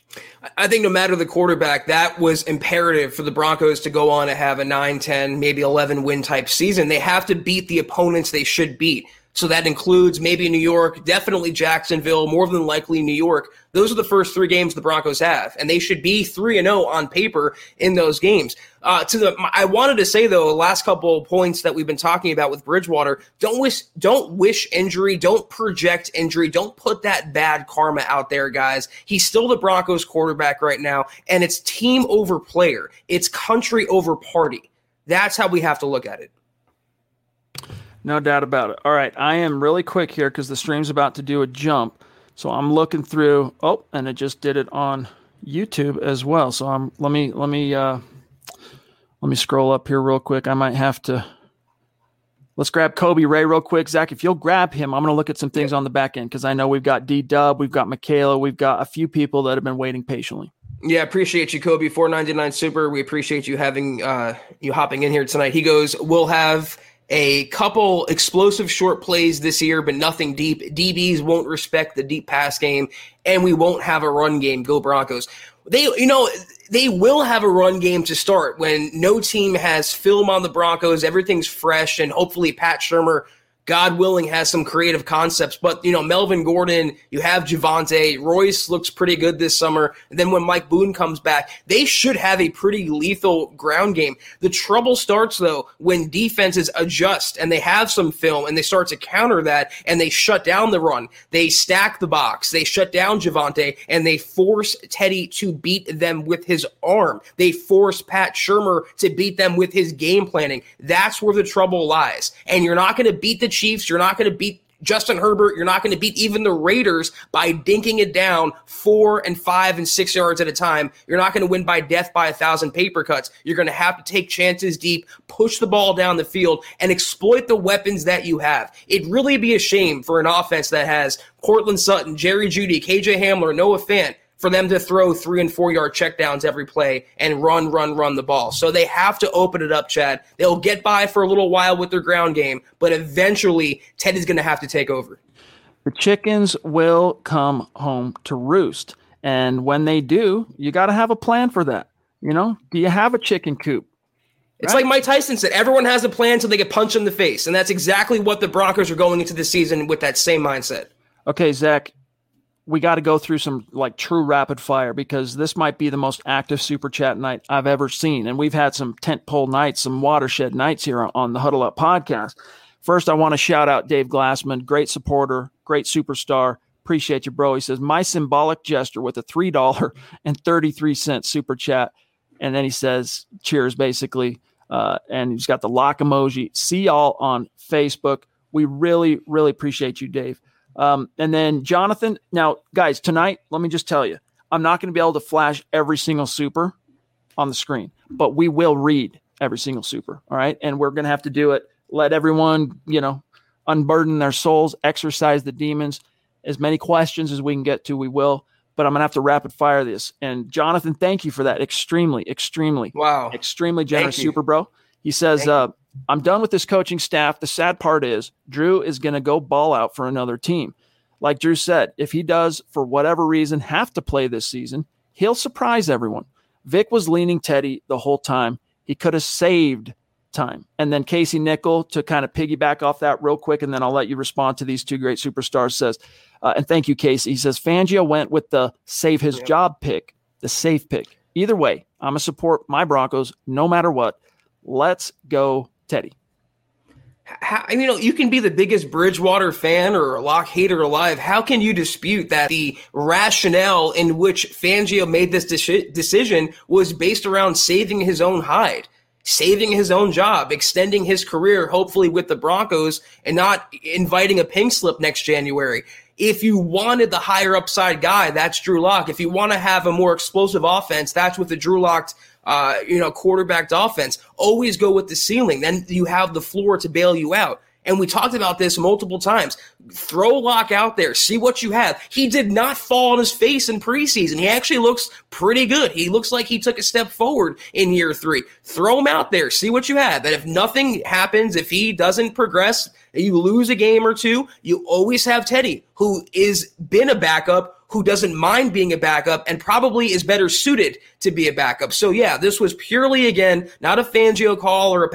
I think no matter the quarterback, that was imperative for the Broncos to go on to have a 9, 10, maybe 11 win type season. They have to beat the opponents they should beat. So that includes maybe New York, definitely Jacksonville, more than likely New York. Those are the first 3 games the Broncos have, and they should be 3-0 on paper in those games. I wanted to say, though, the last couple of points that we've been talking about with Bridgewater, don't wish injury, don't project injury, don't put that bad karma out there, guys. He's still the Broncos quarterback right now, and it's team over player. It's country over party. That's how we have to look at it. No doubt about it. All right, I am really quick here because the stream's about to do a jump. So I'm looking through. Oh, and it just did it on YouTube as well. So let me scroll up here real quick. I might have to. Let's grab Kobe Ray real quick. Zach, if you'll grab him, I'm going to look at some things on the back end because I know we've got D-Dub, we've got Michaela, we've got a few people that have been waiting patiently. Yeah, appreciate you, Kobe. 499 Super. We appreciate you having you hopping in here tonight. He goes, we'll have a couple explosive short plays this year, but nothing deep. DBs won't respect the deep pass game, and we won't have a run game. Go Broncos. They will have a run game to start when no team has film on the Broncos. Everything's fresh, and hopefully Pat Shurmur God willing, has some creative concepts. But, Melvin Gordon, you have Javonte. Royce looks pretty good this summer. And then when Mike Boone comes back, they should have a pretty lethal ground game. The trouble starts, though, when defenses adjust and they have some film and they start to counter that and they shut down the run. They stack the box. They shut down Javonte and they force Teddy to beat them with his arm. They force Pat Shurmur to beat them with his game planning. That's where the trouble lies. And you're not going to beat the Chiefs. You're not going to beat Justin Herbert. You're not going to beat even the Raiders by dinking it down 4 and 5 and 6 yards at a time. You're not going to win by death by 1,000 paper cuts. You're going to have to take chances deep, push the ball down the field, and exploit the weapons that you have. It'd really be a shame for an offense that has Cortland Sutton, Jerry Jeudy, KJ Hamler, Noah Fant, for them to throw 3 and 4 yard checkdowns every play and run the ball. So they have to open it up, Chad. They'll get by for a little while with their ground game, but eventually Teddy's going to have to take over. The chickens will come home to roost. And when they do, you got to have a plan for that. Do you have a chicken coop? It's like Mike Tyson said, everyone has a plan until they get punched in the face. And that's exactly what the Broncos are going into the season with, that same mindset. Okay, Zach, we got to go through some true rapid fire because this might be the most active Super Chat night I've ever seen. And we've had some tentpole nights, some watershed nights here on the Huddle Up podcast. First, I want to shout out Dave Glassman, great supporter, great superstar. Appreciate you, bro. He says, my symbolic gesture with a $3.33 Super Chat. And then he says, cheers, basically. And he's got the lock emoji. See y'all on Facebook. We really, really appreciate you, Dave. And then Jonathan, now guys, tonight, let me just tell you, I'm not going to be able to flash every single super on the screen, but we will read every single super. All right. And we're going to have to do it. Let everyone, unburden their souls, exercise the demons, as many questions as we can get to, we will, but I'm going to have to rapid fire this. And Jonathan, thank you for that. Extremely generous super bro. He says, I'm done with this coaching staff. The sad part is Drew is going to go ball out for another team. Like Drew said, if he does, for whatever reason, have to play this season, he'll surprise everyone. Vic was leaning Teddy the whole time. He could have saved time. And then Casey Nickel, to kind of piggyback off that real quick, and then I'll let you respond to these two great superstars, says, and thank you, Casey. He says, Fangio went with the save his job pick, the safe pick. Either way, I'm going to support my Broncos no matter what. Let's go, Teddy. You can be the biggest Bridgewater fan or Lock hater alive. How can you dispute that the rationale in which Fangio made this decision was based around saving his own hide, saving his own job, extending his career, hopefully with the Broncos, and not inviting a pink slip next January? If you wanted the higher upside guy, that's Drew Lock. If you want to have a more explosive offense, that's with the Drew Locked quarterbacked offense. Always go with the ceiling. Then you have the floor to bail you out. And we talked about this multiple times. Throw Lock out there. See what you have. He did not fall on his face in preseason. He actually looks pretty good. He looks like he took a step forward in year 3. Throw him out there. See what you have. And if nothing happens, if he doesn't progress, you lose a game or two, you always have Teddy, who is been a backup, who doesn't mind being a backup and probably is better suited to be a backup. So yeah, this was purely, again, not a Fangio call or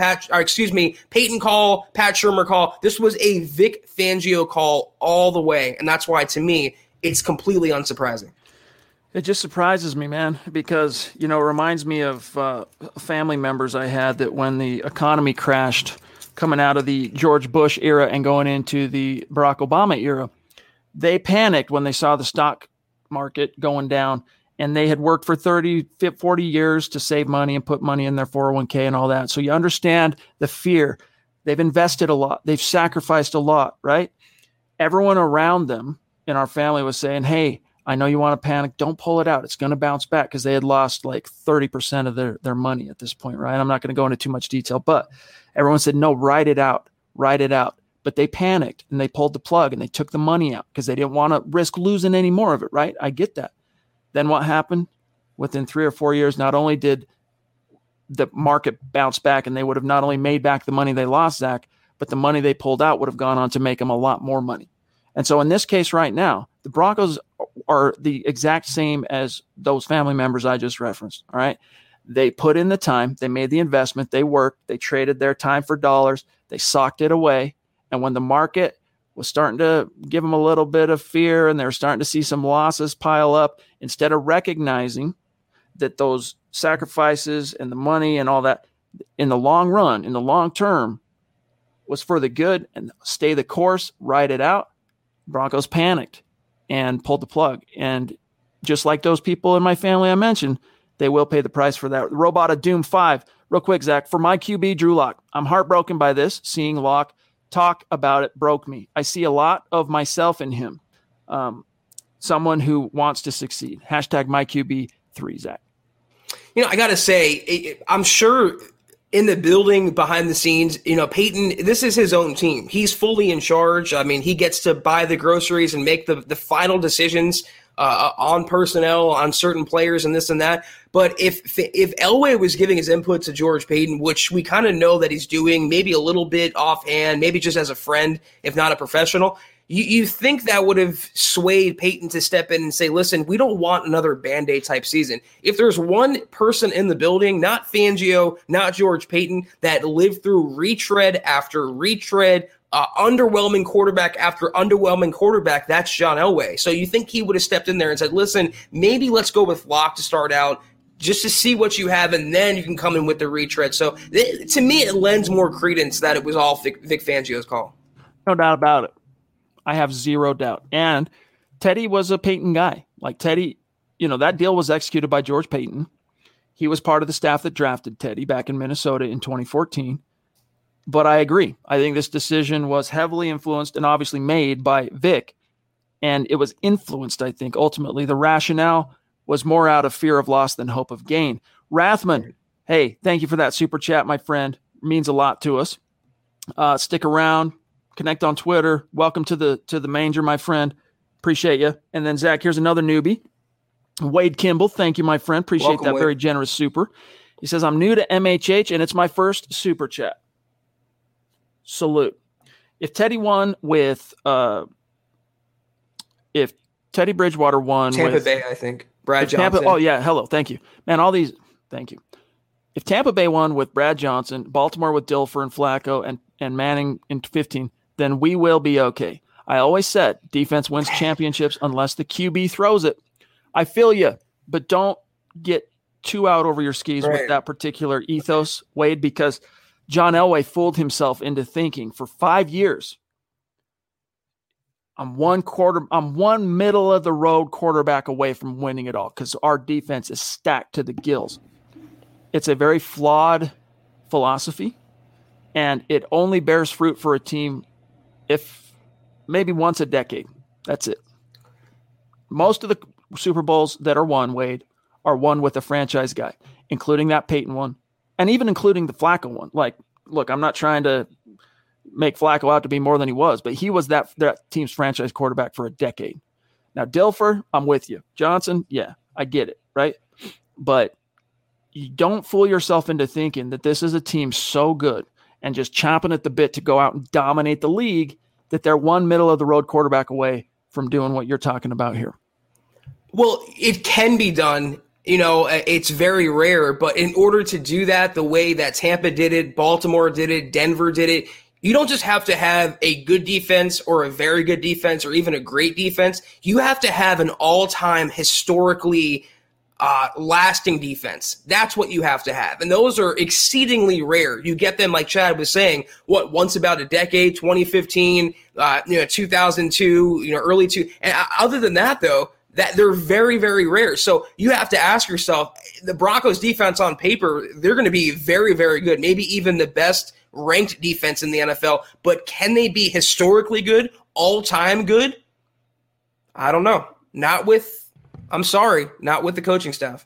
Peyton call, Pat Shurmur call. This was a Vic Fangio call all the way. And that's why, to me, it's completely unsurprising. It just surprises me, man, because, it reminds me of family members I had that when the economy crashed coming out of the George Bush era and going into the Barack Obama era, they panicked when they saw the stock market going down, and they had worked for 30, 40 years to save money and put money in their 401k and all that. So you understand the fear. They've invested a lot. They've sacrificed a lot, right? Everyone around them in our family was saying, hey, I know you want to panic. Don't pull it out. It's going to bounce back, because they had lost like 30% of their money at this point, right? I'm not going to go into too much detail, but everyone said, no, write it out. But they panicked and they pulled the plug and they took the money out because they didn't want to risk losing any more of it, right? I get that. Then what happened? Within 3 or 4 years, not only did the market bounce back and they would have not only made back the money they lost, Zach, but the money they pulled out would have gone on to make them a lot more money. And so in this case right now, the Broncos are the exact same as those family members I just referenced, all right? They put in the time, they made the investment, they worked, they traded their time for dollars, they socked it away. And when the market was starting to give them a little bit of fear and they're starting to see some losses pile up, instead of recognizing that those sacrifices and the money and all that in the long run, in the long term, was for the good and stay the course, ride it out, Broncos panicked and pulled the plug. And just like those people in my family I mentioned, they will pay the price for that. Robot of Doom 5. Real quick, Zach, for my QB, Drew Lock, I'm heartbroken by this. Seeing Lock talk about it broke me. I see a lot of myself in him. Someone who wants to succeed. Hashtag my QB3, Zach. I got to say, I'm sure in the building behind the scenes, Peyton, this is his own team. He's fully in charge. I mean, he gets to buy the groceries and make the final decisions on personnel, on certain players and this and that. But if Elway was giving his input to George Payton, which we kind of know that he's doing, maybe a little bit offhand, maybe just as a friend, if not a professional, you think that would have swayed Payton to step in and say, listen, we don't want another Band-Aid type season. If there's one person in the building, not Fangio, not George Payton, that lived through retread after retread, underwhelming quarterback after underwhelming quarterback, that's John Elway. So you think he would have stepped in there and said, listen, maybe let's go with Locke to start out just to see what you have, and then you can come in with the retread. So to me, it lends more credence that it was all Vic Fangio's call. No doubt about it. I have zero doubt. And Teddy was a Payton guy. Like Teddy, that deal was executed by George Payton. He was part of the staff that drafted Teddy back in Minnesota in 2014. But I agree. I think this decision was heavily influenced and obviously made by Vic. And it was influenced, I think, ultimately. The rationale was more out of fear of loss than hope of gain. Rathman, hey, thank you for that super chat, my friend. It means a lot to us. Stick around. Connect on Twitter. Welcome to the manger, my friend. Appreciate you. And then, Zach, here's another newbie. Wade Kimball, thank you, my friend. Appreciate Welcome, that Wade. Very generous super. He says, I'm new to MHH, and it's my first super chat. Salute. If Teddy won with if Teddy Bridgewater won Tampa Bay, I think. Brad Johnson. Oh, yeah. Hello. Thank you. Man, all these. Thank you. If Tampa Bay won with Brad Johnson, Baltimore with Dilfer and Flacco, and Manning in 15, then we will be okay. I always said defense wins championships unless the QB throws it. I feel you, but don't get too out over your skis with that particular ethos, Wade, because John Elway fooled himself into thinking for 5 years, I'm one middle of the road quarterback away from winning it all because our defense is stacked to the gills. It's a very flawed philosophy, and it only bears fruit for a team if maybe once a decade. That's it. Most of the Super Bowls that are won, Wade, are won with a franchise guy, including that Peyton one, and even including the Flacco one. Like, look, I'm not trying to make Flacco out to be more than he was, but he was that team's franchise quarterback for a decade. Now, Dilfer, I'm with you. Johnson, yeah, I get it, right? But you don't fool yourself into thinking that this is a team so good and just chomping at the bit to go out and dominate the league that they're one middle-of-the-road quarterback away from doing what you're talking about here. Well, it can be done. It's very rare, but in order to do that the way that Tampa did it, Baltimore did it, Denver did it, you don't just have to have a good defense or a very good defense or even a great defense. You have to have an all-time historically lasting defense. That's what you have to have. And those are exceedingly rare. You get them, like Chad was saying, once about a decade, 2015, 2002, early two. And other than that, though, that they're very, very rare. So you have to ask yourself, the Broncos defense on paper, they're going to be very, very good, maybe even the best ranked defense in the NFL. But can they be historically good, all-time good? I don't know. Not with the coaching staff.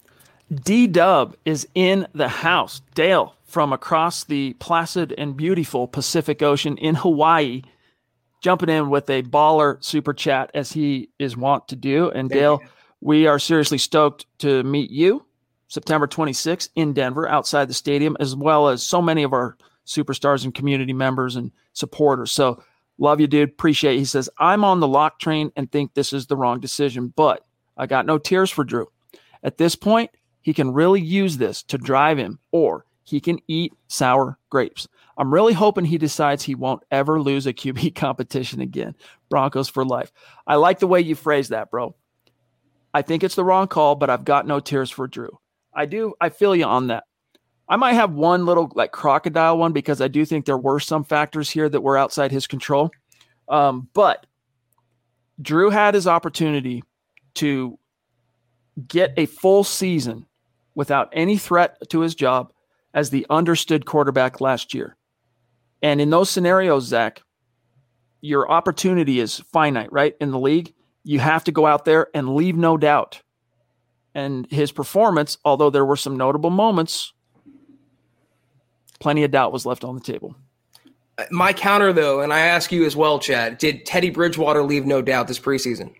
D-Dub is in the house. Dale from across the placid and beautiful Pacific Ocean in Hawaii, jumping in with a baller super chat as he is wont to do. And Dale, we are seriously stoked to meet you September 26th in Denver outside the stadium, as well as so many of our superstars and community members and supporters. So love you, dude. Appreciate it. He says, I'm on the lock train and think this is the wrong decision, but I got no tears for Drew. At this point, he can really use this to drive him, or He can eat sour grapes. I'm really hoping he decides he won't ever lose a QB competition again. Broncos for life. I like the way you phrase that, bro. I think it's the wrong call, but I've got no tears for Drew. I do. I feel you on that. I might have one little like crocodile one because I do think there were some factors here that were outside his control. But Drew had his opportunity to get a full season without any threat to his job as the understood quarterback last year. And in those scenarios, Zach, your opportunity is finite, right? In the league, you have to go out there and leave no doubt. And his performance, although there were some notable moments, plenty of doubt was left on the table. My counter, though, and I ask you as well, Chad, did Teddy Bridgewater leave no doubt this preseason?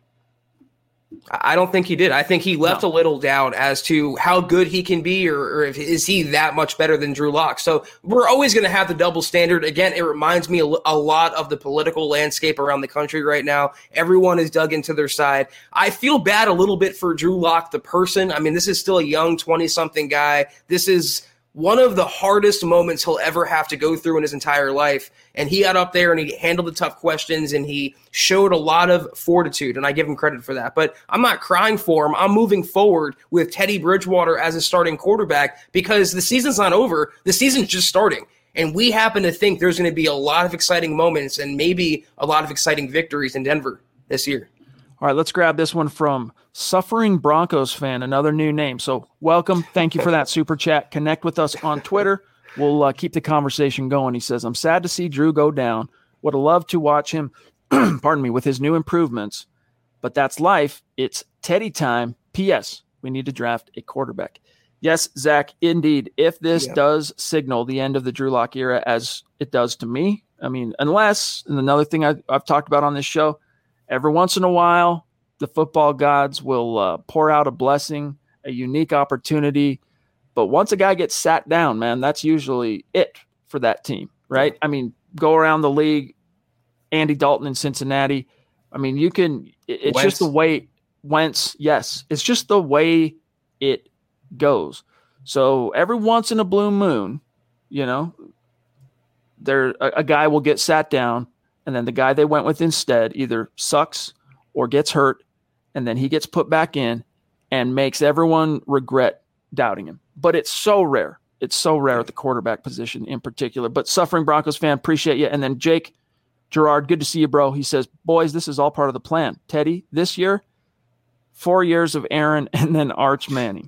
I don't think he did. I think he left a little doubt as to how good he can be or if is he that much better than Drew Lock. So we're always going to have the double standard. Again, it reminds me a lot of the political landscape around the country right now. Everyone is dug into their side. I feel bad a little bit for Drew Lock, the person. I mean, this is still a young 20-something guy. This is one of the hardest moments he'll ever have to go through in his entire life. And he got up there and he handled the tough questions and he showed a lot of fortitude, and I give him credit for that. But I'm not crying for him. I'm moving forward with Teddy Bridgewater as a starting quarterback because the season's not over. The season's just starting. And we happen to think there's going to be a lot of exciting moments and maybe a lot of exciting victories in Denver this year. All right, let's grab this one from Suffering Broncos Fan, another new name. So welcome. Thank you for that super chat. Connect with us on Twitter. We'll keep the conversation going. He says, I'm sad to see Drew go down. Would have loved to watch him, pardon me, with his new improvements. But that's life. It's Teddy time. P.S. We need to draft a quarterback. Yes, Zach, indeed. If this does signal the end of the Drew Lock era, as it does to me, I mean, unless, and another thing I've talked about on this show, every once in a while, the football gods will pour out a blessing, a unique opportunity. But once a guy gets sat down, man, that's usually it for that team, right? I mean, go around the league, Andy Dalton in Cincinnati. I mean, you can – it's Wentz. just the way – Wentz, yes. It's just the way it goes. So every once in a blue moon, you know, a guy will get sat down, and then the guy they went with instead either sucks or gets hurt, and then he gets put back in and makes everyone regret doubting him. But it's so rare. It's so rare at the quarterback position in particular. But Suffering Broncos fan, appreciate you. And then Jake Gerard, good to see you, bro. He says, boys, this is all part of the plan. Teddy, this year, 4 years of Aaron and then Arch Manning.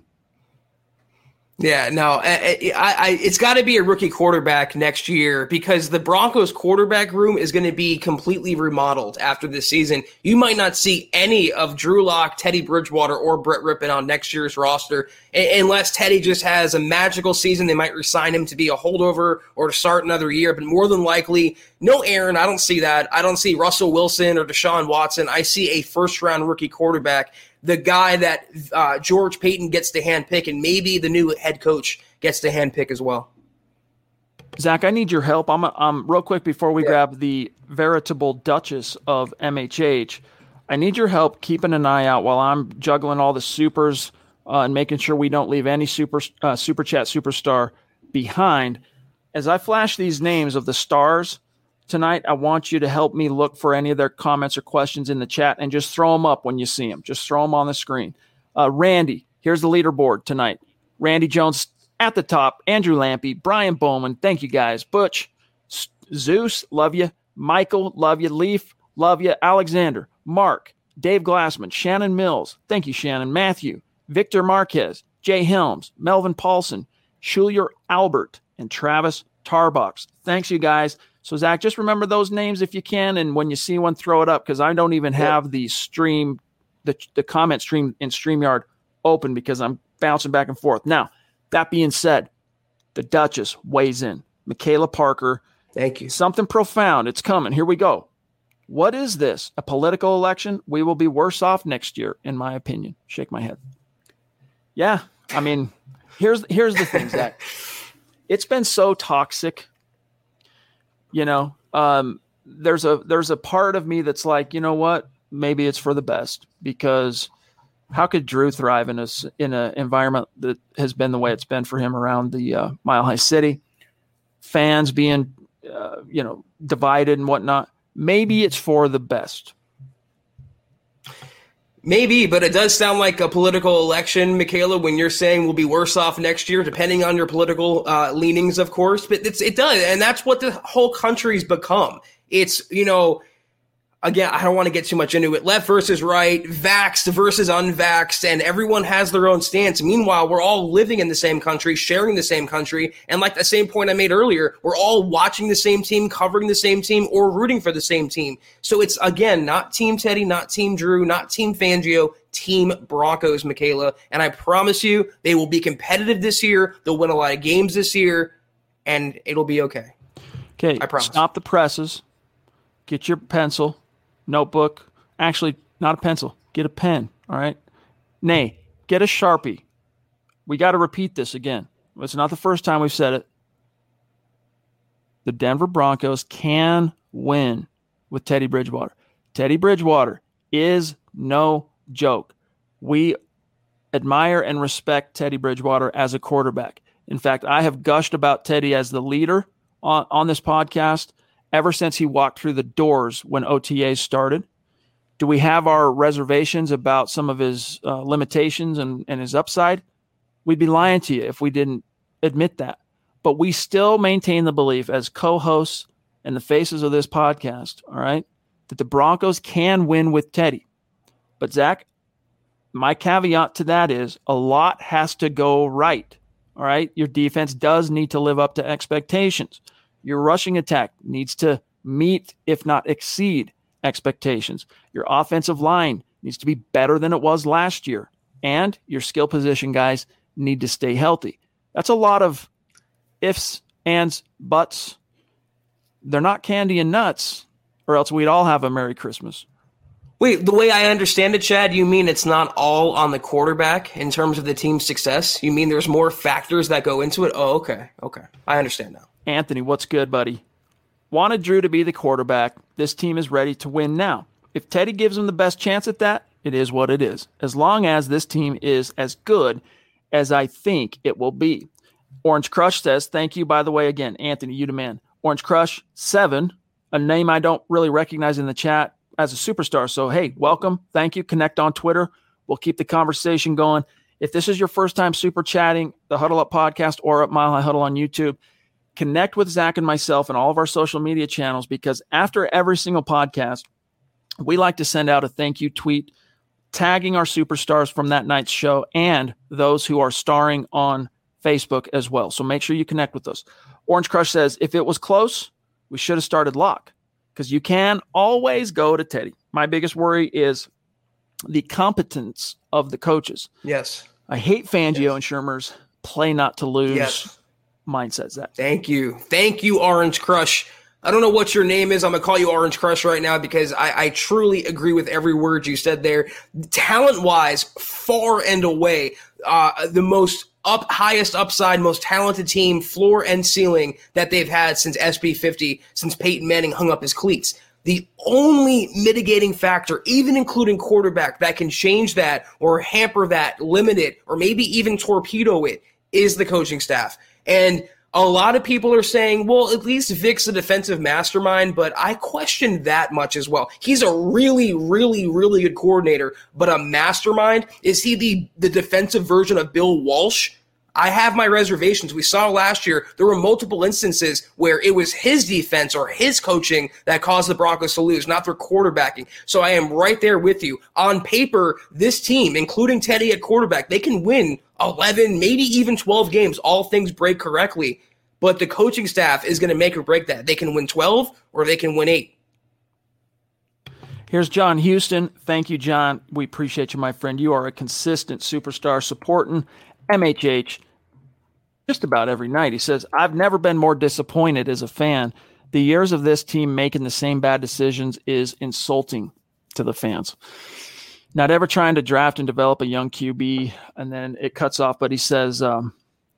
Yeah, no, it's got to be a rookie quarterback next year because the Broncos quarterback room is going to be completely remodeled after this season. You might not see any of Drew Lock, Teddy Bridgewater, or Brett Rippon on next year's roster unless Teddy just has a magical season. They might re-sign him to be a holdover or to start another year, but more than likely, no Aaron. I don't see that. I don't see Russell Wilson or Deshaun Watson. I see a first-round rookie quarterback, the guy that George Payton gets to handpick, and maybe the new head coach gets to handpick as well. Zach, I need your help. I'm real quick before we grab the veritable Duchess of MHH. I need your help keeping an eye out while I'm juggling all the supers and making sure we don't leave any super chat superstar behind. As I flash these names of the stars tonight, I want you to help me look for any of their comments or questions in the chat and just throw them up when you see them. Just throw them on the screen. Randy, here's the leaderboard tonight. Randy Jones at the top. Andrew Lampy, Brian Bowman, thank you guys. Butch, Zeus, love you. Michael, love you. Leaf, love you. Alexander, Mark, Dave Glassman, Shannon Mills, thank you, Shannon. Matthew, Victor Marquez, Jay Helms, Melvin Paulson, Schulier Albert, and Travis Tarbox. Thanks, you guys. So, Zach, just remember those names if you can, and when you see one, throw it up, because I don't even have the stream, the comment stream in StreamYard open because I'm bouncing back and forth. Now, that being said, the Duchess weighs in. Michaela Parker. Thank you. Something profound. It's coming. Here we go. What is this? A political election? We will be worse off next year, in my opinion. Shake my head. Yeah, I mean, here's the thing, Zach. It's been so toxic. You know, there's a part of me that's like, you know what? Maybe it's for the best because how could Drew thrive in an environment that has been the way it's been for him around the Mile High City? Fans being, divided and whatnot. Maybe it's for the best. Maybe, but it does sound like a political election, Michaela, when you're saying we'll be worse off next year, depending on your political leanings, of course. But it does, and that's what the whole country's become. It's, again, I don't want to get too much into it. Left versus right, vaxxed versus unvaxxed, and everyone has their own stance. Meanwhile, we're all living in the same country, sharing the same country, and like the same point I made earlier, we're all watching the same team, covering the same team, or rooting for the same team. So it's, again, not Team Teddy, not Team Drew, not Team Fangio, Team Broncos, Michaela. And I promise you, they will be competitive this year. They'll win a lot of games this year, and it'll be okay. Okay, I promise. Stop the presses. Get your pencil. Notebook, actually not a pencil, get a pen, all right? Nay, get a Sharpie. We got to repeat this again. It's not the first time we've said it. The Denver Broncos can win with Teddy Bridgewater. Teddy Bridgewater is no joke. We admire and respect Teddy Bridgewater as a quarterback. In fact, I have gushed about Teddy as the leader on this podcast ever since he walked through the doors when OTAs started. Do we have our reservations about some of his limitations and his upside? We'd be lying to you if we didn't admit that. But we still maintain the belief as co-hosts and the faces of this podcast, all right, that the Broncos can win with Teddy. But, Zach, my caveat to that is a lot has to go right, all right? Your defense does need to live up to expectations. Your rushing attack needs to meet, if not exceed, expectations. Your offensive line needs to be better than it was last year. And your skill position guys need to stay healthy. That's a lot of ifs, ands, buts. They're not candy and nuts, or else we'd all have a Merry Christmas. Wait, the way I understand it, Chad, you mean it's not all on the quarterback in terms of the team's success? You mean there's more factors that go into it? Oh, okay. I understand now. Anthony, what's good, buddy? Wanted Drew to be the quarterback. This team is ready to win now. If Teddy gives him the best chance at that, it is what it is. As long as this team is as good as I think it will be. Orange Crush says, thank you, by the way, again, Anthony, you demand. Orange Crush 7, a name I don't really recognize in the chat as a superstar. So, hey, welcome. Thank you. Connect on Twitter. We'll keep the conversation going. If this is your first time super chatting the Huddle Up podcast or at Mile High Huddle on YouTube, connect with Zach and myself and all of our social media channels, because after every single podcast, we like to send out a thank you tweet tagging our superstars from that night's show and those who are starring on Facebook as well. So make sure you connect with us. Orange Crush says, if it was close, we should have started Locke, because you can always go to Teddy. My biggest worry is the competence of the coaches. Yes. I hate Fangio and Shermer's play not to lose mindset, Zach. Thank you, Orange Crush. I don't know what your name is. I'm going to call you Orange Crush right now because I truly agree with every word you said there. Talent-wise, far and away, the most highest upside, most talented team, floor and ceiling that they've had since SB50, since Peyton Manning hung up his cleats. The only mitigating factor, even including quarterback, that can change that or hamper that, limit it, or maybe even torpedo it, is the coaching staff. And a lot of people are saying, well, at least Vic's a defensive mastermind, but I question that much as well. He's a really, really, really good coordinator, but a mastermind? Is he the defensive version of Bill Walsh? I have my reservations. We saw last year there were multiple instances where it was his defense or his coaching that caused the Broncos to lose, not their quarterbacking. So I am right there with you. On paper, this team, including Teddy at quarterback, they can win 11, maybe even 12 games, all things break correctly. But the coaching staff is going to make or break that. They can win 12 or they can win 8. Here's John Houston. Thank you, John. We appreciate you, my friend. You are a consistent superstar supporting MHH just about every night. He says, I've never been more disappointed as a fan. The years of this team making the same bad decisions is insulting to the fans. Not ever trying to draft and develop a young QB, and then it cuts off, but he says, not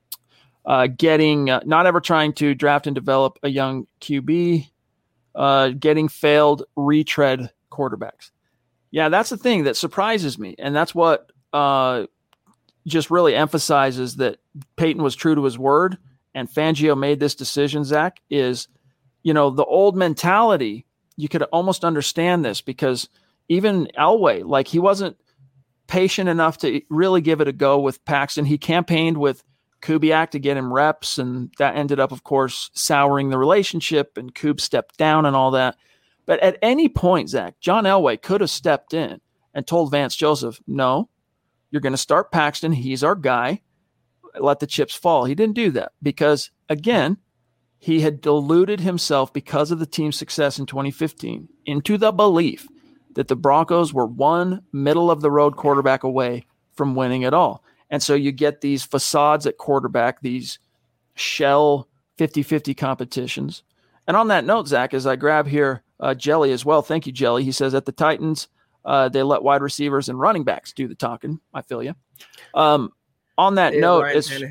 ever trying to draft and develop a young QB, getting failed retread quarterbacks. Yeah, that's the thing that surprises me, and that's what just really emphasizes that Payton was true to his word and Fangio made this decision, Zach, is, the old mentality. You could almost understand this because even Elway, like he wasn't patient enough to really give it a go with Paxton. He campaigned with Kubiak to get him reps, and that ended up, of course, souring the relationship, and Kub stepped down and all that. But at any point, Zach, John Elway could have stepped in and told Vance Joseph, no, you're going to start Paxton. He's our guy. Let the chips fall. He didn't do that because, again, he had deluded himself because of the team's success in 2015 into the belief that the Broncos were one middle-of-the-road quarterback away from winning it all. And so you get these facades at quarterback, these shell 50-50 competitions. And on that note, Zach, as I grab here Jelly as well, thank you, Jelly. He says at the Titans, they let wide receivers and running backs do the talking. I feel you. On that note,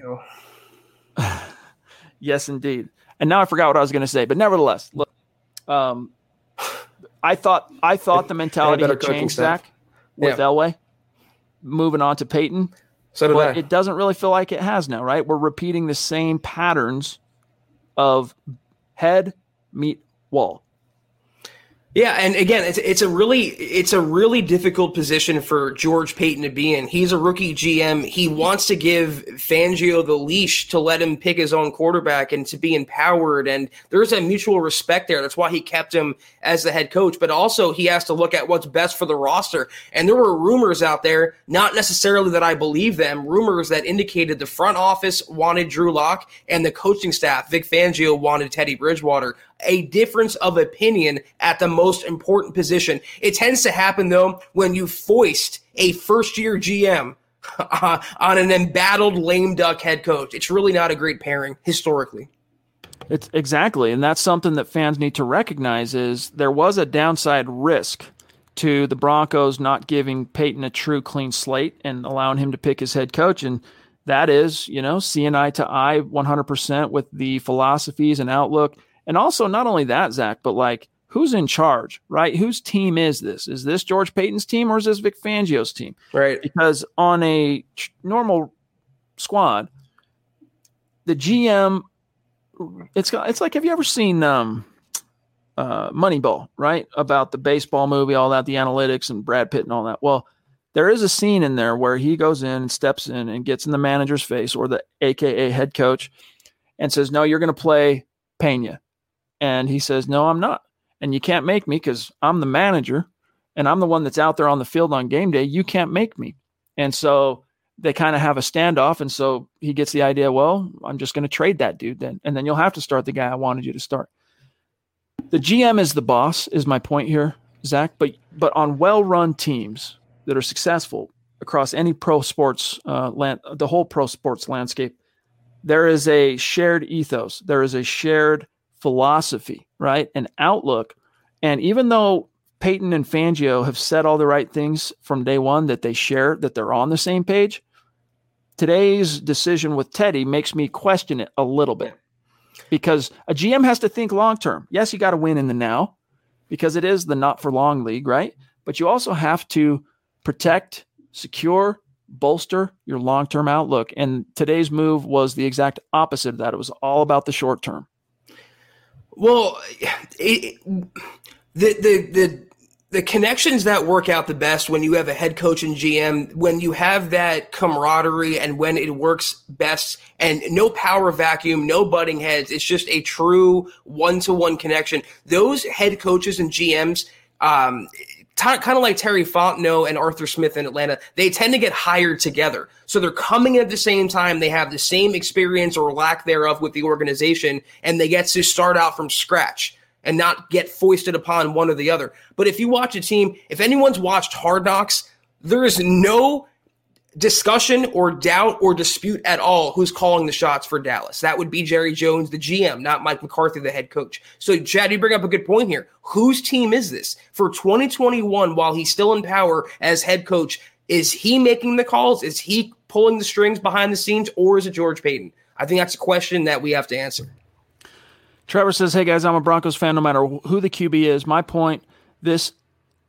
yes, indeed. And now I forgot what I was going to say, but nevertheless, look, I thought the mentality had changed, Zach, with Elway, moving on to Payton. So did I. It doesn't really feel like it has now, right? We're repeating the same patterns of head, meet, wall. Yeah, and again, it's a really difficult position for George Payton to be in. He's a rookie GM. He wants to give Fangio the leash to let him pick his own quarterback and to be empowered. And there's a mutual respect there. That's why he kept him as the head coach. But also he has to look at what's best for the roster. And there were rumors out there, not necessarily that I believe them, rumors that indicated the front office wanted Drew Lock and the coaching staff, Vic Fangio, wanted Teddy Bridgewater. A difference of opinion at the most important position. It tends to happen, though, when you foist a first-year GM on an embattled lame duck head coach. It's really not a great pairing historically. It's exactly, and that's something that fans need to recognize is there was a downside risk to the Broncos not giving Payton a true clean slate and allowing him to pick his head coach, and that is, seeing eye to eye 100% with the philosophies and outlook. And also, not only that, Zach, but like, who's in charge, right? Whose team is this? Is this George Payton's team or is this Vic Fangio's team? Right. Because on a normal squad, the GM, it's like, have you ever seen Moneyball, right? About the baseball movie, all that, the analytics and Brad Pitt and all that. Well, there is a scene in there where he goes in and steps in and gets in the manager's face or the AKA head coach and says, no, you're going to play Pena. And he says, no, I'm not. And you can't make me because I'm the manager and I'm the one that's out there on the field on game day. You can't make me. And so they kind of have a standoff. And so he gets the idea, well, I'm just going to trade that dude then. And then you'll have to start the guy I wanted you to start. The GM is the boss, is my point here, Zach. But on well-run teams that are successful across any pro sports, the whole pro sports landscape, there is a shared ethos. There is a shared philosophy, right? An outlook. And even though Payton and Fangio have said all the right things from day one that they share, that they're on the same page, today's decision with Teddy makes me question it a little bit because a GM has to think long-term. Yes, you got to win in the now because it is the not for long league, right? But you also have to protect, secure, bolster your long-term outlook. And today's move was the exact opposite of that. It was all about the short term. Well, the connections that work out the best when you have a head coach and GM, when you have that camaraderie and when it works best and no power vacuum, no butting heads, it's just a true one-to-one connection. Those head coaches and GMs, kind of like Terry Fontenot and Arthur Smith in Atlanta, they tend to get hired together. So they're coming in at the same time. They have the same experience or lack thereof with the organization, and they get to start out from scratch and not get foisted upon one or the other. But if you watch a team, if anyone's watched Hard Knocks, there is no discussion or doubt or dispute at all who's calling the shots for Dallas. That would be Jerry Jones, the GM, not Mike McCarthy, the head coach. So, Chad, you bring up a good point here. Whose team is this? For 2021, while he's still in power as head coach, is he making the calls? Is he pulling the strings behind the scenes, or is it George Payton? I think that's a question that we have to answer. Trevor says, hey, guys, I'm a Broncos fan no matter who the QB is. My point, this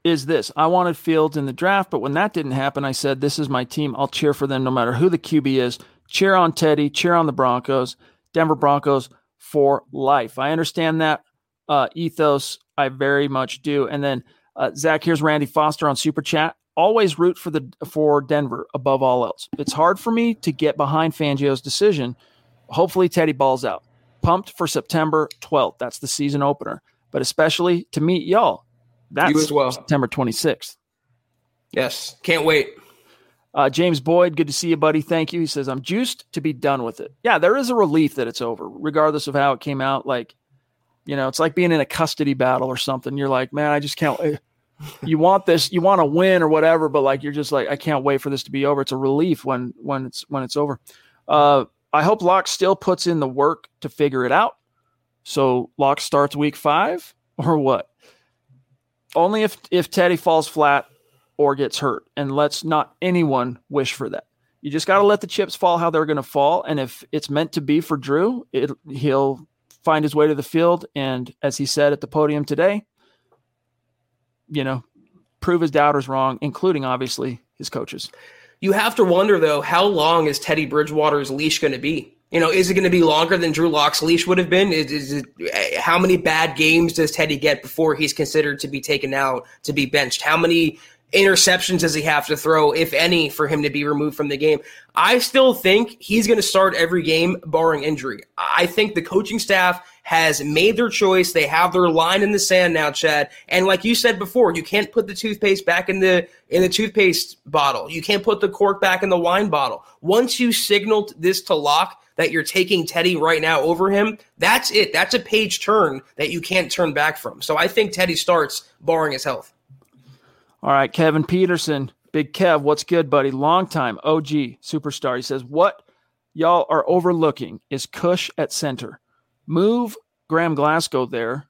is this. I wanted Fields in the draft, but when that didn't happen, I said, this is my team. I'll cheer for them no matter who the QB is. Cheer on Teddy, cheer on the Broncos, Denver Broncos for life. I understand that ethos. I very much do. And then Zach, here's Randy Foster on Super Chat. Always root for Denver above all else. It's hard for me to get behind Fangio's decision. Hopefully Teddy balls out. Pumped for September 12th. That's the season opener. But especially to meet y'all. That's you as well. September 26th. Yes. Can't wait. James Boyd, good to see you, buddy. Thank you. He says, I'm juiced to be done with it. Yeah, there is a relief that it's over, regardless of how it came out. Like, it's like being in a custody battle or something. You're like, man, I just can't. You want this, you want to win or whatever, but like you're just like, I can't wait for this to be over. It's a relief when it's over. I hope Locke still puts in the work to figure it out. So Locke starts week 5 or what? Only if Teddy falls flat or gets hurt. And let's not anyone wish for that. You just got to let the chips fall how they're going to fall. And if it's meant to be for Drew, he'll find his way to the field. And as he said at the podium today, prove his doubters wrong, including obviously his coaches. You have to wonder, though, how long is Teddy Bridgewater's leash going to be? Is it going to be longer than Drew Lock's leash would have been? How many bad games does Teddy get before he's considered to be taken out, to be benched? How many interceptions does he have to throw, if any, for him to be removed from the game? I still think he's going to start every game barring injury. I think the coaching staff has made their choice. They have their line in the sand now, Chad. And like you said before, you can't put the toothpaste back in the toothpaste bottle. You can't put the cork back in the wine bottle. Once you signaled this to Locke that you're taking Teddy right now over him, that's it. That's a page turn that you can't turn back from. So I think Teddy starts barring his health. All right, Kevin Peterson, Big Kev, what's good, buddy? Long time OG superstar. He says, what y'all are overlooking is Cush at center. Move Graham Glasgow there,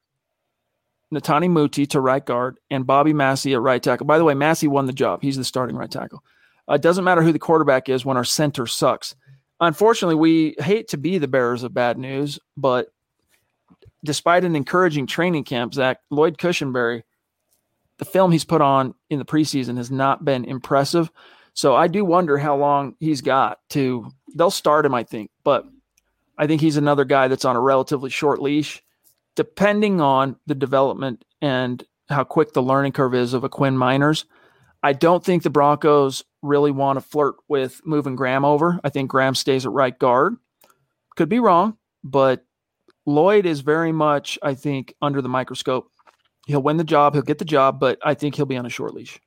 Netani Muti to right guard, and Bobby Massey at right tackle. By the way, Massey won the job. He's the starting right tackle. It doesn't matter who the quarterback is when our center sucks. Unfortunately, we hate to be the bearers of bad news, but despite an encouraging training camp, Zach, Lloyd Cushenberry, the film he's put on in the preseason has not been impressive. So I do wonder how long he's got to – they'll start him, I think, but I think he's another guy that's on a relatively short leash, depending on the development and how quick the learning curve is of a Quinn Miners. I don't think the Broncos really want to flirt with moving Graham over. I think Graham stays at right guard. Could be wrong, but Lloyd is very much, I think, under the microscope. He'll win the job. He'll get the job, but I think he'll be on a short leash.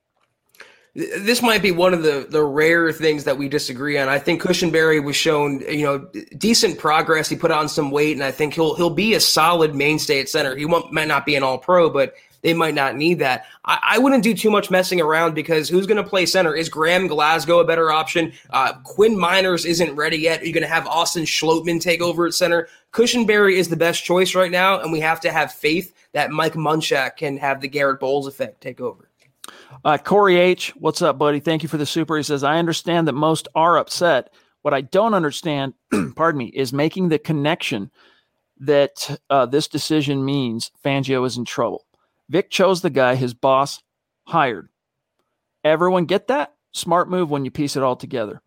This might be one of the rare things that we disagree on. I think Cushenberry was shown, decent progress. He put on some weight, and I think he'll be a solid mainstay at center. He might not be an all-pro, but they might not need that. I wouldn't do too much messing around because who's going to play center? Is Graham Glasgow a better option? Quinn Miners isn't ready yet. Are you going to have Austin Schlottman take over at center? Cushenberry is the best choice right now, and we have to have faith that Mike Munchak can have the Garrett Bowles effect take over. Corey H., what's up, buddy? Thank you for the super. He says, I understand that most are upset. What I don't understand, pardon me, is making the connection that this decision means Fangio is in trouble. Vic chose the guy his boss hired. Everyone get that? Smart move when you piece it all together.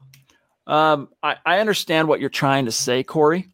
I understand what you're trying to say, Corey.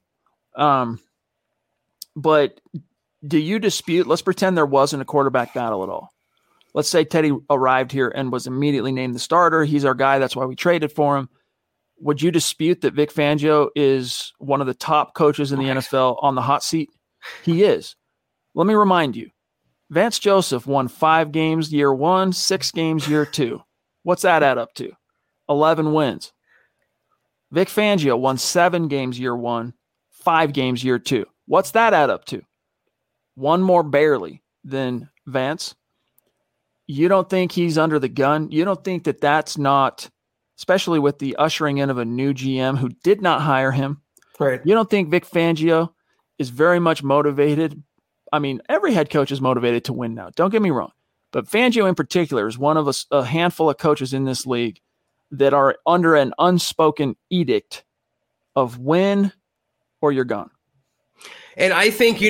But do you dispute, let's pretend there wasn't a quarterback battle at all. Let's say Teddy arrived here and was immediately named the starter. He's our guy. That's why we traded for him. Would you dispute that Vic Fangio is one of the top coaches in the NFL on the hot seat? He is. Let me remind you, Vance Joseph won 5 games year 1, 6 games year 2. What's that add up to? 11 wins. Vic Fangio won 7 games year 1, 5 games year 2. What's that add up to? 1 more barely than Vance. You don't think he's under the gun? You don't think that that's not, especially with the ushering in of a new GM who did not hire him? Right. You don't think Vic Fangio is very much motivated? I mean, every head coach is motivated to win now. Don't get me wrong. But Fangio in particular is one of a handful of coaches in this league that are under an unspoken edict of win or you're gone. And I think,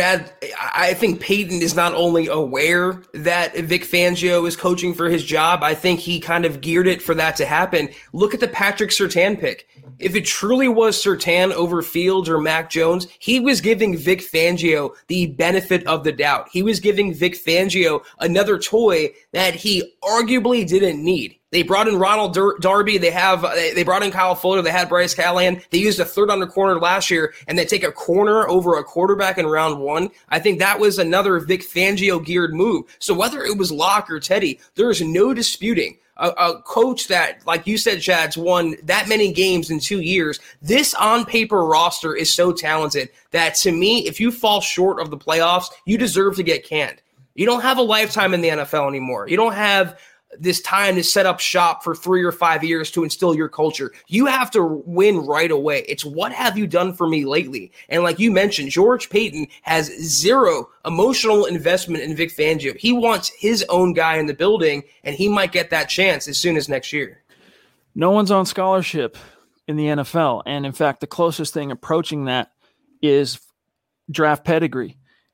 I think Peyton is not only aware that Vic Fangio is coaching for his job, I think he kind of geared it for that to happen. Look at the Patrick Surtain pick. If it truly was Surtain over Fields or Mac Jones, he was giving Vic Fangio the benefit of the doubt. He was giving Vic Fangio another toy that he arguably didn't need. They brought in Ronald Darby. They brought in Kyle Fuller. They had Bryce Callahan. They used a third under corner last year, and they take a corner over a quarterback in round 1. I think that was another Vic Fangio geared move. So whether it was Locke or Teddy, there is no disputing a coach that, like you said, Chad's won that many games in 2 years. This on paper roster is so talented that, to me, if you fall short of the playoffs, you deserve to get canned. You don't have a lifetime in the NFL anymore. You don't have this time to set up shop for 3 or 5 years to instill your culture. You have to win right away. It's what have you done for me lately? And like you mentioned, George Paton has zero emotional investment in Vic Fangio. He wants his own guy in the building, and he might get that chance as soon as next year. No one's on scholarship in the NFL. And in fact, the closest thing approaching that is draft pedigree.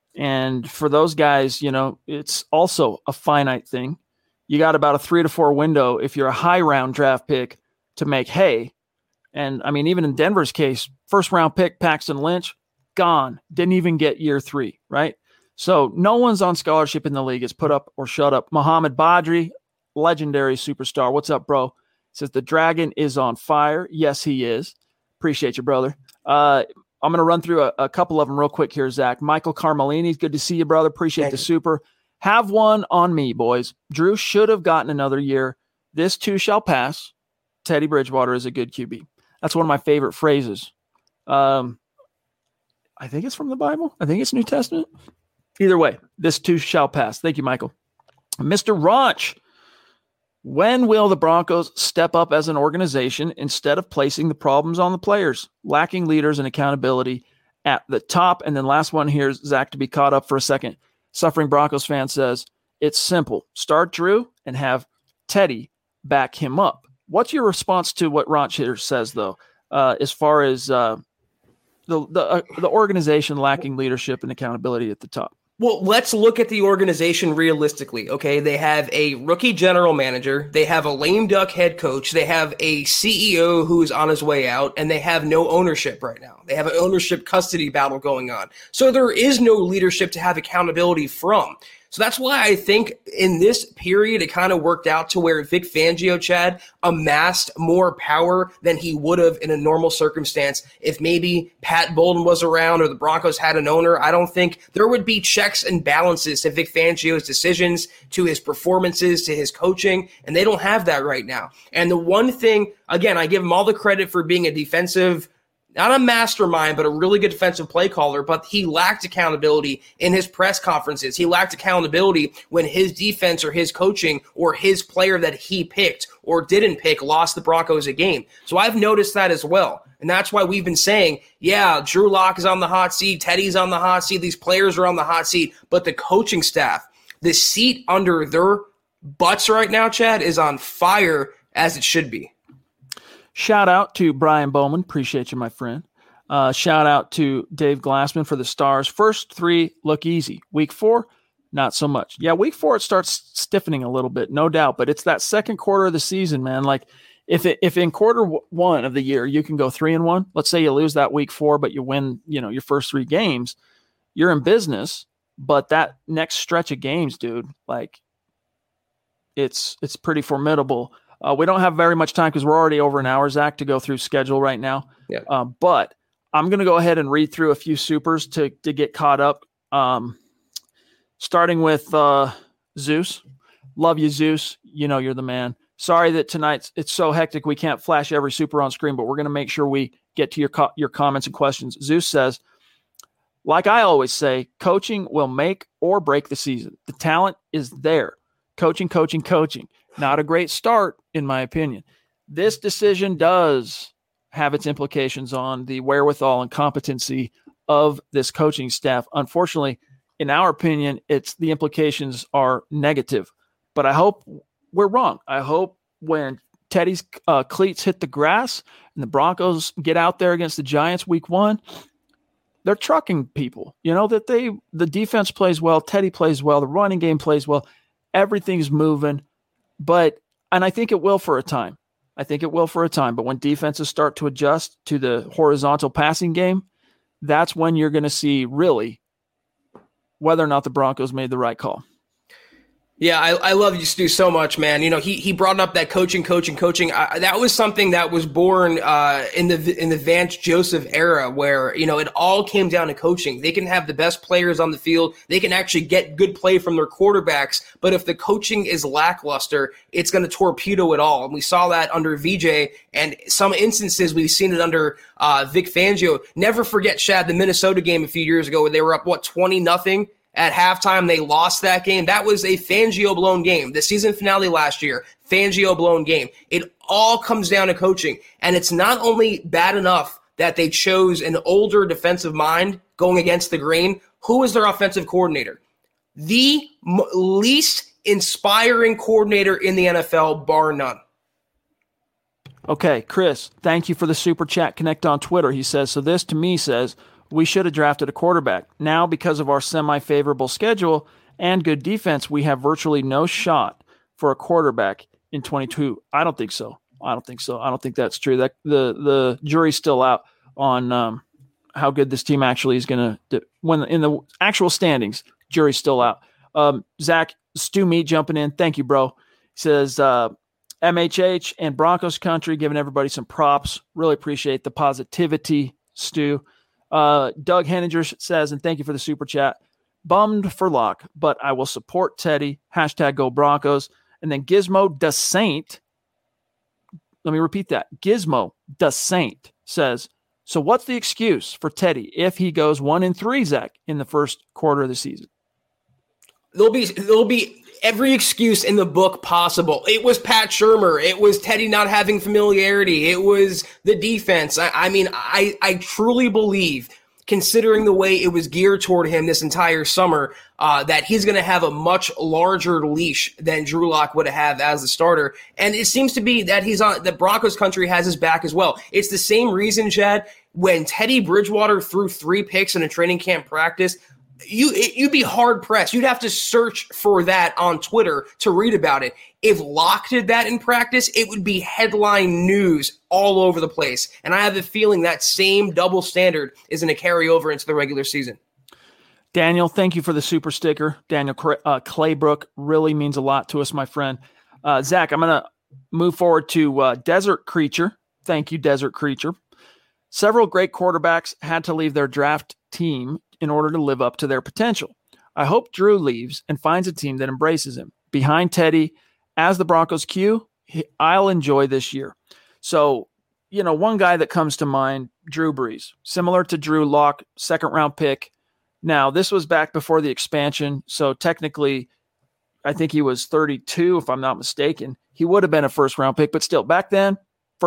And for those guys, it's also a finite thing. You got about a 3 to 4 window if you're a high round draft pick to make hay. And I mean, even in Denver's case, first round pick Paxton Lynch, gone. Didn't even get year 3, right? So no one's on scholarship in the league. It's put up or shut up. Mohamed Badri, legendary superstar. What's up, bro? Says the Dragon is on fire. Yes, he is. Appreciate you, brother. I'm going to run through a couple of them real quick here, Zach. Michael Carmelini, good to see you, brother. Appreciate the super. Have one on me, boys. Drew should have gotten another year. This too shall pass. Teddy Bridgewater is a good QB. That's one of my favorite phrases. I think it's from the Bible. I think it's New Testament. Either way, this too shall pass. Thank you, Michael. Mr. Raunch, when will the Broncos step up as an organization instead of placing the problems on the players, lacking leaders and accountability at the top? And then last one here, Zach, to be caught up for a second. Suffering Broncos fan says, it's simple. Start Drew and have Teddy back him up. What's your response to what Raunch here says, though, as far as the organization lacking leadership and accountability at the top? Well, let's look at the organization realistically, okay? They have a rookie general manager. They have a lame duck head coach. They have a CEO who is on his way out, and they have no ownership right now. They have an ownership custody battle going on. So there is no leadership to have accountability from. So that's why I think in this period, it kind of worked out to where Vic Fangio, Chad, amassed more power than he would have in a normal circumstance. If maybe Pat Bolden was around or the Broncos had an owner, I don't think there would be checks and balances to Vic Fangio's decisions, to his performances, to his coaching, and they don't have that right now. And the one thing, again, I give him all the credit for being a defensive, not a mastermind, but a really good defensive play caller, but he lacked accountability in his press conferences. He lacked accountability when his defense or his coaching or his player that he picked or didn't pick lost the Broncos a game. So I've noticed that as well. And that's why we've been saying, yeah, Drew Lock is on the hot seat, Teddy's on the hot seat, these players are on the hot seat, but the coaching staff, the seat under their butts right now, Chad, is on fire as it should be. Shout out to Brian Bowman. Appreciate you, my friend. Shout out to Dave Glassman for the Stars. First 3 look easy. Week 4, not so much. Yeah, week 4, it starts stiffening a little bit, no doubt. But it's that second quarter of the season, man. Like if in quarter 1 of the year you can go 3-1, let's say you lose that week 4, but you win, your first 3 games, you're in business. But that next stretch of games, dude, like it's pretty formidable. We don't have very much time because we're already over an hour, Zach, to go through schedule right now. Yeah. But I'm going to go ahead and read through a few supers to get caught up. Starting with Zeus. Love you, Zeus. You're the man. Sorry that tonight it's so hectic we can't flash every super on screen, but we're going to make sure we get to your comments and questions. Zeus says, like I always say, coaching will make or break the season. The talent is there. Coaching. Not a great start, in my opinion. This decision does have its implications on the wherewithal and competency of this coaching staff. Unfortunately, in our opinion, the implications are negative. But I hope we're wrong. I hope when Teddy's cleats hit the grass and the Broncos get out there against the Giants week 1, they're trucking people, that the defense plays well, Teddy plays well, the running game plays well, everything's moving. And I think it will for a time. But when defenses start to adjust to the horizontal passing game, that's when you're going to see really whether or not the Broncos made the right call. Yeah, I love you, Stu, so much, man. He brought up that coaching. That was something that was born in the Vance Joseph era, where it all came down to coaching. They can have the best players on the field. They can actually get good play from their quarterbacks, but if the coaching is lackluster, it's going to torpedo it all. And we saw that under VJ, and some instances we've seen it under Vic Fangio. Never forget, Shad, the Minnesota game a few years ago where they were up 20-0. At halftime, they lost that game. That was a Fangio-blown game. The season finale last year, Fangio-blown game. It all comes down to coaching. And it's not only bad enough that they chose an older defensive mind going against the grain. Who is their offensive coordinator? The least inspiring coordinator in the NFL, bar none. Okay, Chris, thank you for the super chat. Connect on Twitter. He says, so this to me says, we should have drafted a quarterback. Now, because of our semi-favorable schedule and good defense, we have virtually no shot for a quarterback in 22. I don't think so. I don't think that's true. That the jury's still out on how good this team actually is going to do. When in the actual standings, jury's still out. Zach, Stu Meat jumping in. Thank you, bro. He says, MHH and Broncos country, giving everybody some props. Really appreciate the positivity, Stu. Doug Henninger says, and thank you for the super chat, bummed for Locke, but I will support Teddy, #Go Broncos. And then Gizmo Da Saint, let me repeat that, Gizmo Da Saint says, so what's the excuse for Teddy if he goes 1-3, Zach, in the first quarter of the season? There'll be every excuse in the book possible. It was Pat Shurmur. It was Teddy not having familiarity. It was the defense. I truly believe, considering the way it was geared toward him this entire summer, that he's going to have a much larger leash than Drew Lock would have as the starter. And it seems to be that the Broncos country has his back as well. It's the same reason, Chad, when Teddy Bridgewater threw 3 picks in a training camp practice, you'd be hard pressed. You'd have to search for that on Twitter to read about it. If Locke did that in practice, it would be headline news all over the place. And I have a feeling that same double standard is going to carry over into the regular season. Daniel, thank you for the super sticker. Daniel Claybrook really means a lot to us, my friend. Zach, I'm going to move forward to Desert Creature. Thank you, Desert Creature. Several great quarterbacks had to leave their draft team in order to live up to their potential. I hope Drew leaves and finds a team that embraces him. Behind Teddy, as the Broncos Q, I'll enjoy this year. So, one guy that comes to mind, Drew Brees, similar to Drew Lock, 2nd round pick. Now, this was back before the expansion, so technically, I think he was 32, if I'm not mistaken. He would have been a 1st round pick, but still, back then,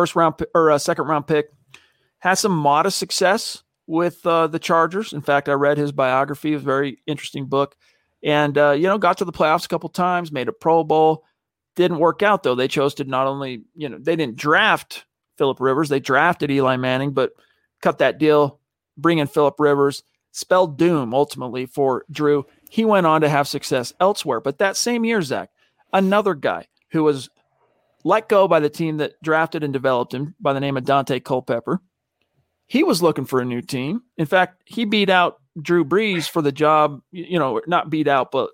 2nd round pick, has some modest success with the Chargers. In fact, I read his biography, a very interesting book, and got to the playoffs a couple times, made a Pro Bowl. Didn't work out though. They chose to not only, they didn't draft Phillip Rivers, they drafted Eli Manning, but cut that deal, bring in Phillip Rivers, spelled doom ultimately for Drew. He went on to have success elsewhere. But that same year, Zach, another guy who was let go by the team that drafted and developed him by the name of Dante Culpepper. He was looking for a new team. In fact, he beat out Drew Brees for the job, not beat out, but,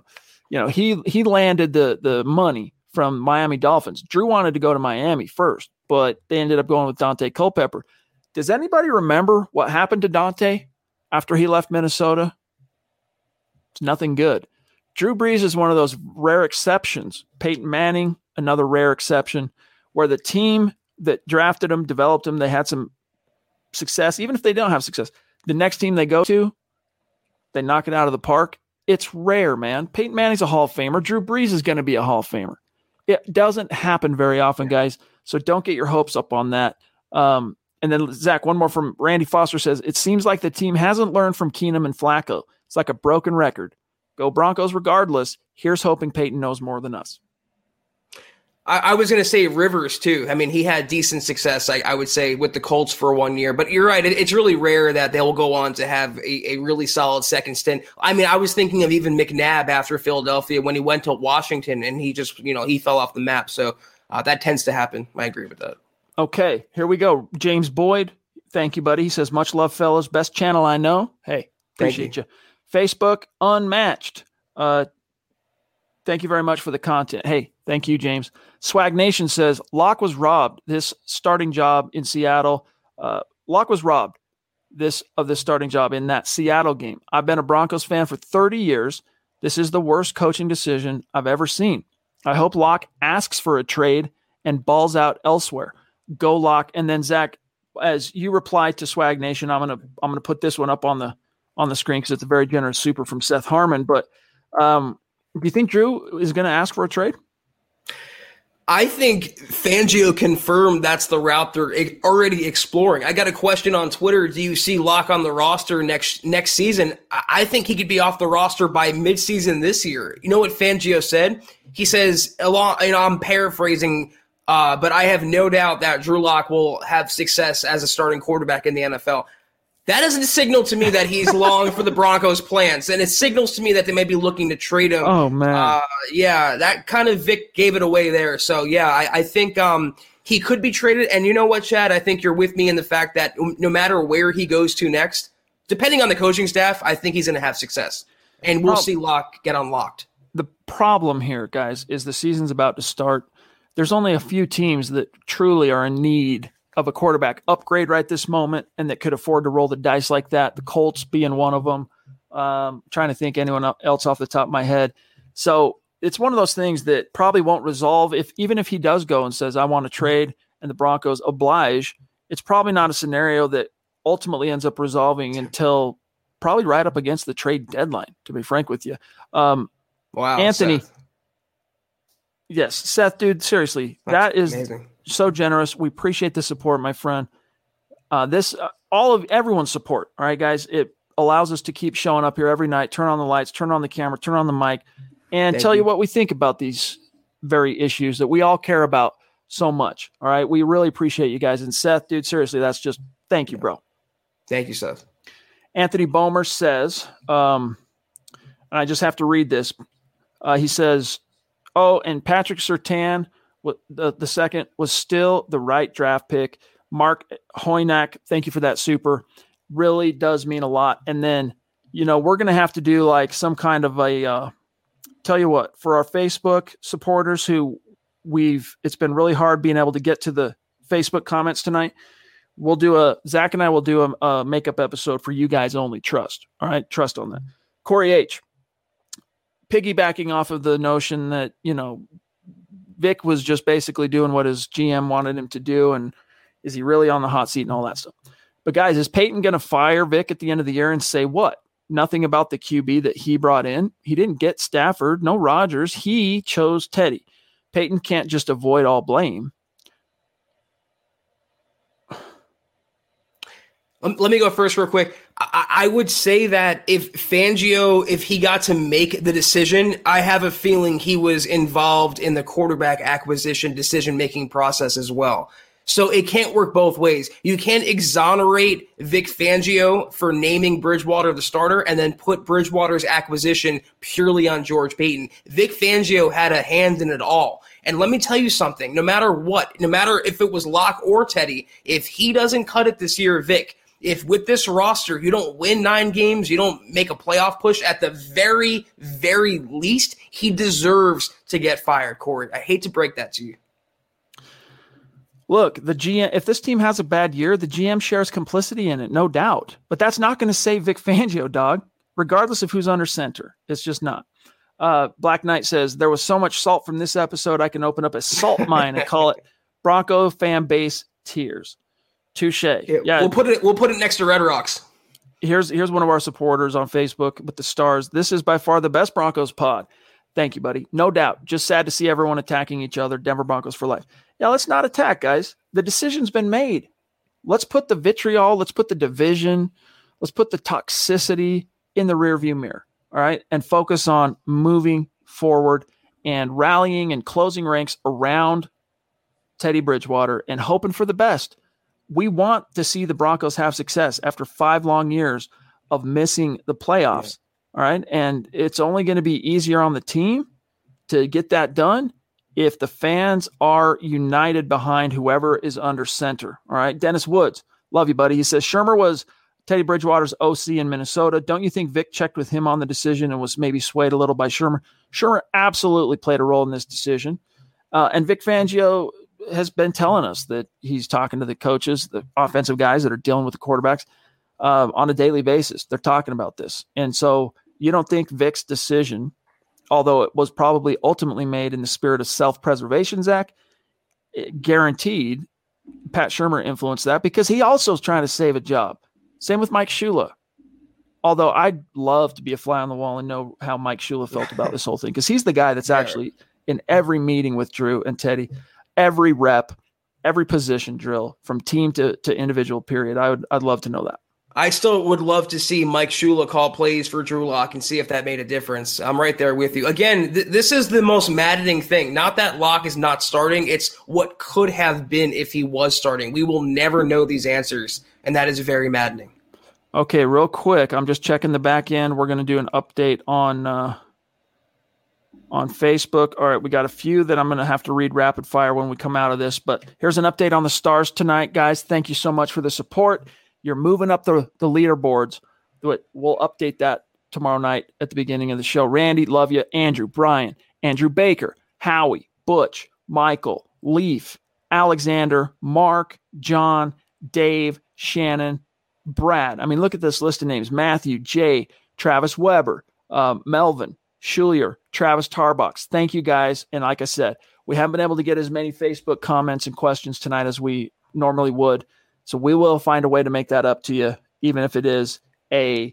he landed the money from Miami Dolphins. Drew wanted to go to Miami first, but they ended up going with Dante Culpepper. Does anybody remember what happened to Dante after he left Minnesota? It's nothing good. Drew Brees is one of those rare exceptions. Peyton Manning, another rare exception, where the team that drafted him, developed him, they had some success. Even if they don't have success, the next team they go to, they knock it out of the park. It's rare, man. Peyton Manning's a Hall of Famer. Drew Brees is going to be a Hall of Famer. It doesn't happen very often, guys, so don't get your hopes up on that. And then, Zach, one more from Randy Foster says, it seems like the team hasn't learned from Keenum and Flacco. It's like a broken record. Go Broncos regardless. Here's hoping Peyton knows more than us. I was going to say Rivers too. I mean, he had decent success, I would say, with the Colts for 1 year. But you're right. It's really rare that they will go on to have a really solid second stint. I mean, I was thinking of even McNabb after Philadelphia when he went to Washington and he just, he fell off the map. So that tends to happen. I agree with that. Okay, here we go. James Boyd, thank you, buddy. He says, much love, fellas. Best channel I know. Hey, appreciate you. Facebook, unmatched. Thank you very much for the content. Hey, thank you, James. Swag Nation says, Locke was robbed this starting job in Seattle. Locke was robbed of this starting job in that Seattle game. I've been a Broncos fan for 30 years. This is the worst coaching decision I've ever seen. I hope Locke asks for a trade and balls out elsewhere. Go Locke. And then Zach, as you reply to Swag Nation, I'm gonna put this one up on the screen because it's a very generous super from Seth Harmon. But do you think Drew is going to ask for a trade? I think Fangio confirmed that's the route they're already exploring. I got a question on Twitter. Do you see Locke on the roster next season? I think he could be off the roster by midseason this year. You know what Fangio said? He says, I'm paraphrasing, but I have no doubt that Drew Lock will have success as a starting quarterback in the NFL. That doesn't signal to me that he's long for the Broncos' plans, and it signals to me that they may be looking to trade him. Oh, man. Yeah, that kind of Vic gave it away there. So, yeah, I think he could be traded. And you know what, Chad? I think you're with me in the fact that no matter where he goes to next, depending on the coaching staff, I think he's going to have success. And we'll see Locke get unlocked. The problem here, guys, is the season's about to start. There's only a few teams that truly are in need of a quarterback upgrade right this moment and that could afford to roll the dice like that. The Colts being one of them. Trying to think anyone else off the top of my head. So it's one of those things that probably won't resolve even if he does go and says, I want to trade and the Broncos oblige. It's probably not a scenario that ultimately ends up resolving until probably right up against the trade deadline, to be frank with you. Wow. Anthony. Seth. Yes. Seth, dude, seriously, that is amazing. So generous. We appreciate the support, my friend. Everyone's support. All right, guys. It allows us to keep showing up here every night, turn on the lights, turn on the camera, turn on the mic, and tell you what we think about these very issues that we all care about so much. All right. We really appreciate you guys. And Seth, dude, seriously, that's just thank you, bro. Thank you, Seth. Anthony Bomer says, and I just have to read this. He says, and Patrick Surtain, the second, was still the right draft pick. Mark Hoynak, thank you for that super. Really does mean a lot. And then, we're going to have to do like some kind of a, tell you what, for our Facebook supporters who it's been really hard being able to get to the Facebook comments tonight. Zach and I will do a makeup episode for you guys only. Trust. All right. Trust on that. Corey H. Piggybacking off of the notion that, Vic was just basically doing what his GM wanted him to do. And is he really on the hot seat and all that stuff? But guys, is Peyton going to fire Vic at the end of the year and say what? Nothing about the QB that he brought in. He didn't get Stafford, no Rodgers. He chose Teddy. Peyton can't just avoid all blame. Let me go first real quick. I would say that if Fangio, if he got to make the decision, I have a feeling he was involved in the quarterback acquisition decision-making process as well. So it can't work both ways. You can't exonerate Vic Fangio for naming Bridgewater the starter and then put Bridgewater's acquisition purely on George Paton. Vic Fangio had a hand in it all. And let me tell you something, no matter what, no matter if it was Locke or Teddy, if he doesn't cut it this year, Vic, if with this roster you don't win 9 games, you don't make a playoff push, at the very, very least, he deserves to get fired, Corey. I hate to break that to you. Look, the GM, if this team has a bad year, the GM shares complicity in it, no doubt. But that's not going to save Vic Fangio, dog, regardless of who's under center. It's just not. Black Knight says, there was so much salt from this episode, I can open up a salt mine and call it Bronco fan base tears. Touche. Yeah, we'll put it next to Red Rocks. Here's one of our supporters on Facebook with the stars. This is by far the best Broncos pod. Thank you, buddy. No doubt. Just sad to see everyone attacking each other. Denver Broncos for life. Yeah, let's not attack, guys. The decision's been made. Let's put the vitriol, let's put the division, let's put the toxicity in the rearview mirror. All right. And focus on moving forward and rallying and closing ranks around Teddy Bridgewater and hoping for the best. We want to see the Broncos have success after 5 long years of missing the playoffs. All right. And it's only going to be easier on the team to get that done if the fans are united behind whoever is under center. All right. Dennis Woods, love you, buddy. He says Shurmur was Teddy Bridgewater's OC in Minnesota. Don't you think Vic checked with him on the decision and was maybe swayed a little by Shurmur? Shurmur absolutely played a role in this decision. And Vic Fangio has been telling us that he's talking to the coaches, the offensive guys that are dealing with the quarterbacks on a daily basis. They're talking about this. And so you don't think Vic's decision, although it was probably ultimately made in the spirit of self-preservation, Zach, guaranteed Pat Shurmur influenced that because he also is trying to save a job. Same with Mike Shula. Although I'd love to be a fly on the wall and know how Mike Shula felt about this whole thing because he's the guy that's actually in every meeting with Drew and Teddy, every rep, every position drill from team to individual period. I'd love to know that. I still would love to see Mike Shula call plays for Drew Lock and see if that made a difference. I'm right there with you. Again, this is the most maddening thing. Not that Lock is not starting. It's what could have been if he was starting. We will never know these answers, and that is very maddening. Okay, real quick. I'm just checking the back end. We're going to do an update on Facebook. All right, we got a few that I'm going to have to read rapid fire when we come out of this. But here's an update on the Stars tonight, guys. Thank you so much for the support. You're moving up the leaderboards. We'll update that tomorrow night at the beginning of the show. Randy, love you. Andrew, Brian, Andrew Baker, Howie, Butch, Michael, Leaf, Alexander, Mark, John, Dave, Shannon, Brad. I mean, look at this list of names. Matthew, Jay, Travis Weber, Melvin, Schulier, Travis Tarbox. Thank you, guys. And like I said, we haven't been able to get as many Facebook comments and questions tonight as we normally would. So we will find a way to make that up to you, even if it is a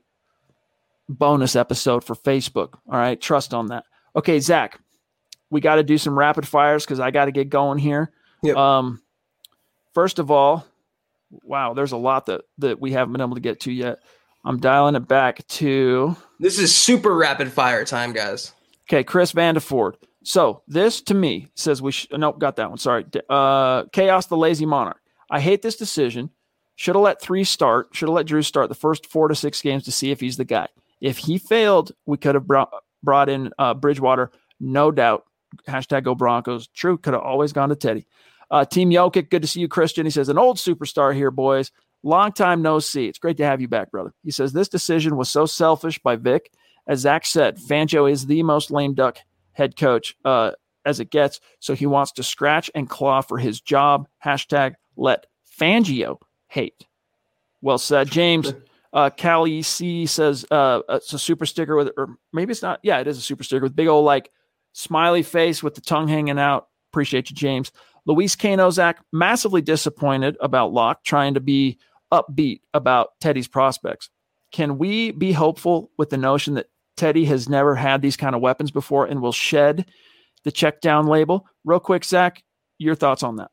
bonus episode for Facebook. All right. Trust on that. Okay, Zach, we got to do some rapid fires because I got to get going here. Yep. First of all, wow, there's a lot that we haven't been able to get to yet. I'm dialing it back to. This is super rapid fire time, guys. Okay, Chris Vandeford. So this to me says we should. Nope, got that one. Sorry. Chaos the Lazy Monarch. I hate this decision. Should have let Drew start the first 4 to 6 games to see if he's the guy. If he failed, we could have brought in Bridgewater, no doubt. # Go Broncos. True, could have always gone to Teddy. Team Jokic, good to see you, Christian. He says, an old superstar here, boys. Long time no see. It's great to have you back, brother. He says, this decision was so selfish by Vic. As Zach said, Fangio is the most lame duck head coach as it gets, so he wants to scratch and claw for his job. # let Fangio hate. Well said. James Callie C says it's a super sticker with, or maybe it's not. Yeah, it is a super sticker with big old like smiley face with the tongue hanging out. Appreciate you, James. Luis Cano, Zach, massively disappointed about Locke trying to be upbeat about Teddy's prospects. Can we be hopeful with the notion that Teddy has never had these kind of weapons before and will shed the check down label? Real quick, Zach, your thoughts on that?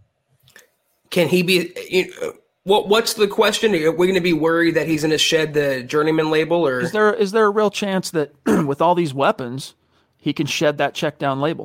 Can he be? What's the question? Are we going to be worried that he's going to shed the journeyman label, or is there a real chance that with all these weapons he can shed that check down label?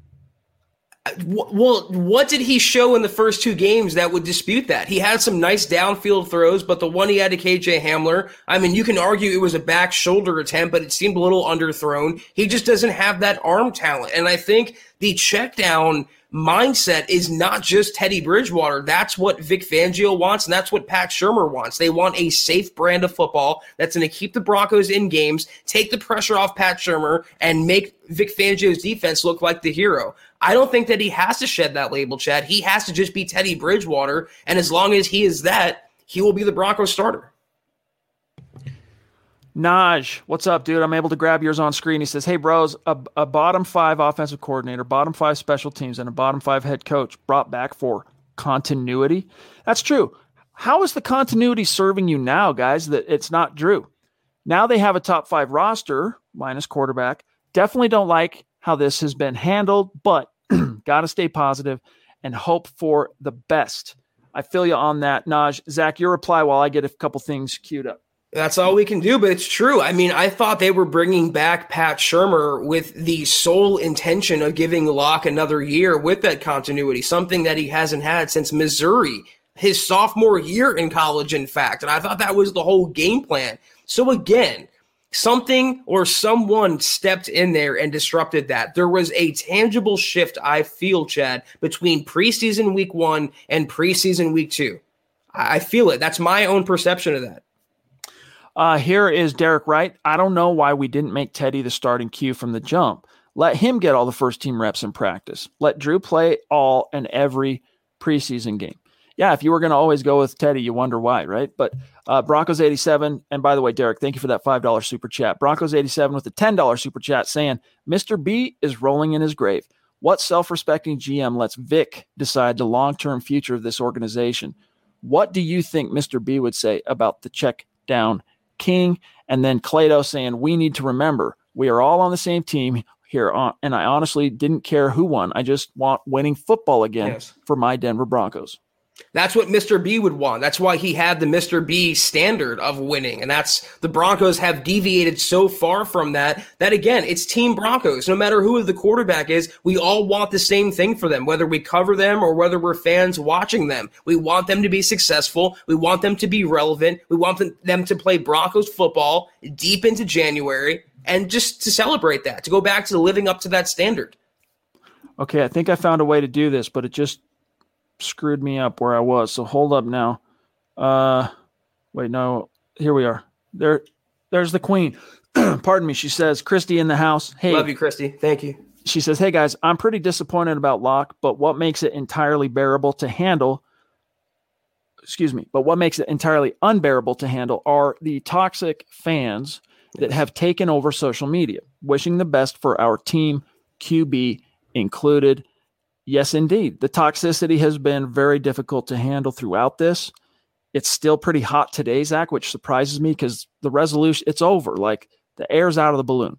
Well, what did he show in the first 2 games that would dispute that? He had some nice downfield throws, but the one he had to KJ Hamler, I mean, you can argue it was a back shoulder attempt, but it seemed a little underthrown. He just doesn't have that arm talent. And I think the check down mindset is not just Teddy Bridgewater. That's what Vic Fangio wants, and that's what Pat Shurmur wants. They want a safe brand of football that's going to keep the Broncos in games, take the pressure off Pat Shurmur, and make Vic Fangio's defense look like the hero. I don't think that he has to shed that label, Chad. He has to just be Teddy Bridgewater, and as long as he is that, he will be the Broncos starter. Naj, what's up, dude? I'm able to grab yours on screen. He says, hey, bros, a bottom 5 offensive coordinator, bottom 5 special teams, and a bottom 5 head coach brought back for continuity. That's true. How is the continuity serving you now, guys, that it's not Drew? Now they have a top 5 roster, minus quarterback. Definitely don't like how this has been handled, but got to stay positive and hope for the best. I feel you on that, Naj. Zach, your reply while I get a couple things queued up. That's all we can do, but it's true. I mean, I thought they were bringing back Pat Shurmur with the sole intention of giving Locke another year with that continuity, something that he hasn't had since Missouri, his sophomore year in college, in fact. And I thought that was the whole game plan. So again, something or someone stepped in there and disrupted that. There was a tangible shift, I feel, Chad, between preseason week 1 and preseason week 2. I feel it. That's my own perception of that. Here is Derek Wright. I don't know why we didn't make Teddy the starting Q from the jump. Let him get all the first-team reps in practice. Let Drew play all and every preseason game. Yeah, if you were going to always go with Teddy, you wonder why, right? But Broncos 87, and by the way, Derek, thank you for that $5 super chat. Broncos 87 with a $10 super chat saying, Mr. B is rolling in his grave. What self-respecting GM lets Vic decide the long-term future of this organization? What do you think Mr. B would say about the check down king? And then Clado saying, we need to remember we are all on the same team here, and I honestly didn't care who won. I just want winning football again for my Denver Broncos. That's what Mr. B would want. That's why he had the Mr. B standard of winning. And that's the Broncos have deviated so far from that again, it's Team Broncos. No matter who the quarterback is, we all want the same thing for them, whether we cover them or whether we're fans watching them. We want them to be successful. We want them to be relevant. We want them to play Broncos football deep into January and just to celebrate that, to go back to living up to that standard. Okay, I think I found a way to do this, but it just screwed me up where I was. So hold up now. Wait, no, here we are. There's the queen. Pardon me. She says, Christy in the house. Hey, love you, Christy. Thank you. She says, hey guys, I'm pretty disappointed about Locke, but what makes it entirely bearable to handle? But what makes it entirely unbearable to handle are the toxic fans that have taken over social media, wishing the best for our team, QB included. Yes, indeed. The toxicity has been very difficult to handle throughout this. It's still pretty hot today, Zach, which surprises me because the resolution, it's over. Like the air's out of the balloon.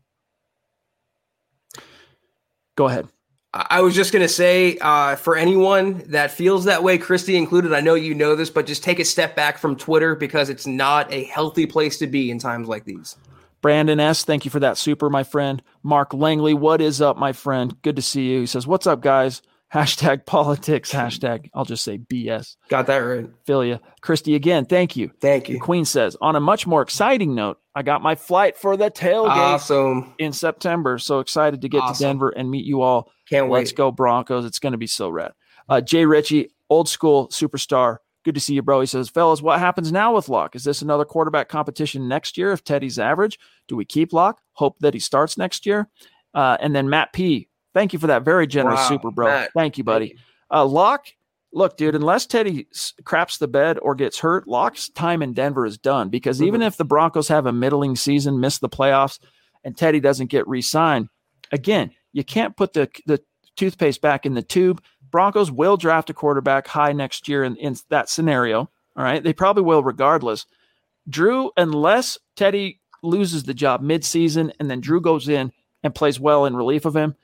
Go ahead. I was just going to say, for anyone that feels that way, Christy included, I know you know this, but just take a step back from Twitter because it's not a healthy place to be in times like these. Brandon S., thank you for that super, my friend. Mark Langley, what is up, my friend? Good to see you. He says, what's up, guys? Hashtag politics, hashtag, I'll just say BS. Got that right. Feel ya. Christy, again, thank you. Thank you. The Queen says, on a much more exciting note, I got my flight for the tailgate in September. So excited to get to Denver and meet you all. Can't wait. Let's go Broncos. It's going to be so rad. Jay Ritchie, old school superstar. Good to see you, bro. He says, fellas, what happens now with Locke? Is this another quarterback competition next year if Teddy's average? Do we keep Locke? Hope that he starts next year? And then Matt P., thank you for that very generous super, bro. Matt, thank you, buddy. Locke, look, dude, unless Teddy craps the bed or gets hurt, Locke's time in Denver is done because even if the Broncos have a middling season, miss the playoffs, and Teddy doesn't get re-signed, again, you can't put the toothpaste back in the tube. Broncos will draft a quarterback high next year in that scenario. All right. They probably will regardless. Drew, unless Teddy loses the job midseason and then Drew goes in and plays well in relief of him,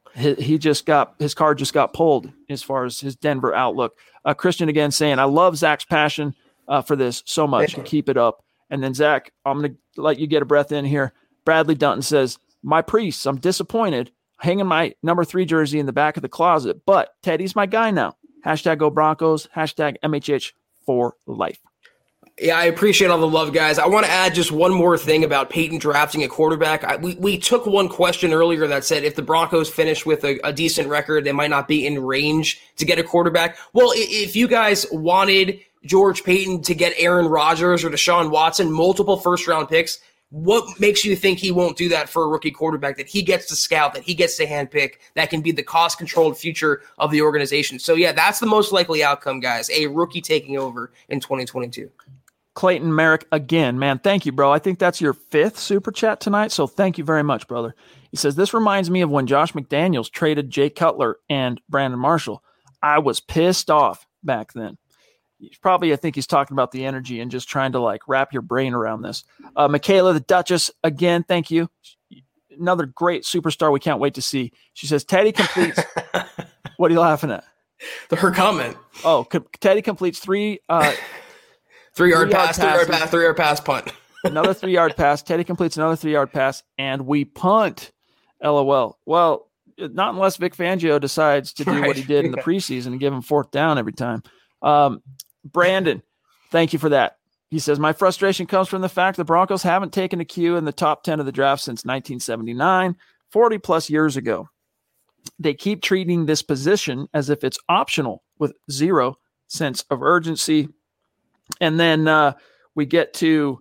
his card just got pulled as far as his Denver outlook. Christian again saying, I love Zach's passion for this so much. Keep it up. And then Zach, I'm going to let you get a breath in here. Bradley Dunton says, my priests, I'm disappointed. Hanging my number 3 jersey in the back of the closet, but Teddy's my guy now. Hashtag go Broncos, hashtag MHH for life. Yeah, I appreciate all the love, guys. I want to add just one more thing about Peyton drafting a quarterback. We took one question earlier that said if the Broncos finish with a decent record, they might not be in range to get a quarterback. Well, if you guys wanted George Payton to get Aaron Rodgers or Deshaun Watson, multiple first-round picks, what makes you think he won't do that for a rookie quarterback, that he gets to scout, that he gets to handpick, that can be the cost-controlled future of the organization? So, yeah, that's the most likely outcome, guys, a rookie taking over in 2022. Clayton Merrick, again, man, thank you, bro. I think that's your 5th super chat tonight, so thank you very much, brother. He says, this reminds me of when Josh McDaniels traded Jay Cutler and Brandon Marshall. I was pissed off back then. Probably, I think he's talking about the energy and just trying to like wrap your brain around this. Michaela, the Duchess, again, thank you. Another great superstar we can't wait to see. She says, Teddy completes. What are you laughing at? Her comment. Oh, Teddy completes 3 3-yard pass, 3-yard pass, 3-yard pass, punt. Another 3-yard pass. Teddy completes another 3-yard pass, and we punt. LOL. Well, not unless Vic Fangio decides to do what he did in the preseason and give him 4th down every time. Brandon, thank you for that. He says, my frustration comes from the fact the Broncos haven't taken a Q in the top 10 of the draft since 1979, 40 plus years ago. They keep treating this position as if it's optional with zero sense of urgency. And then we get to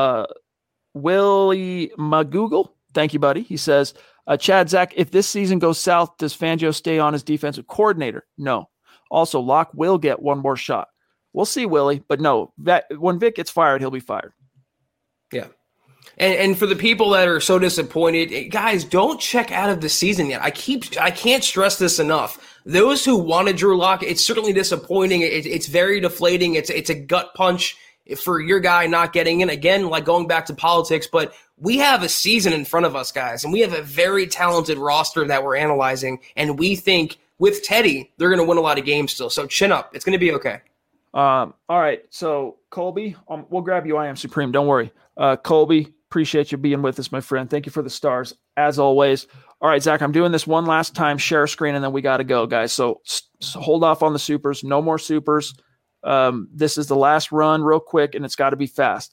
Willie McGoogle. Thank you, buddy. He says, Chad, Zach, if this season goes south, does Fangio stay on as defensive coordinator? No. Also, Locke will get one more shot. We'll see, Willie, but no, when Vic gets fired, he'll be fired. Yeah. And for the people that are so disappointed, guys, don't check out of the season yet. I can't stress this enough. Those who wanted Drew Lock, it's certainly disappointing. It's very deflating. It's a gut punch for your guy not getting in. Again, like going back to politics, but we have a season in front of us, guys, and we have a very talented roster that we're analyzing, and we think with Teddy, they're going to win a lot of games still. So chin up. It's going to be okay. All right. So Colby, we'll grab you. I Am Supreme. Don't worry. Colby, appreciate you being with us, my friend. Thank you for the stars, as always. All right, Zach, I'm doing this one last time. Share screen, and then we got to go, guys. So hold off on the supers. No more supers. This is the last run real quick, and it's got to be fast.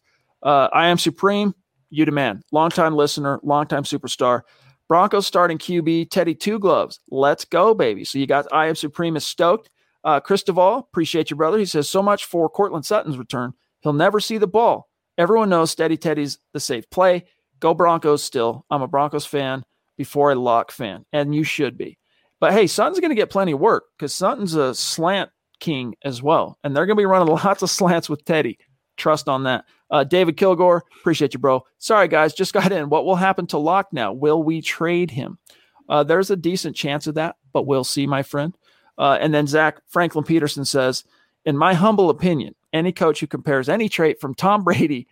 I Am Supreme, you demand. Longtime listener, longtime superstar. Broncos starting QB, Teddy Two Gloves. Let's go, baby. So you got I Am Supreme is stoked. Chris Duvall, appreciate you, brother. He says, so much for Cortland Sutton's return. He'll never see the ball. Everyone knows Steady Teddy's the safe play. Go Broncos still. I'm a Broncos fan before a Lock fan, and you should be. But, hey, Sutton's going to get plenty of work because Sutton's a slant king as well, and they're going to be running lots of slants with Teddy. Trust on that. David Kilgore, appreciate you, bro. Sorry, guys, just got in. What will happen to Lock now? Will we trade him? There's a decent chance of that, but we'll see, my friend. And then Zach Franklin Peterson says, in my humble opinion, any coach who compares any trait from Tom Brady,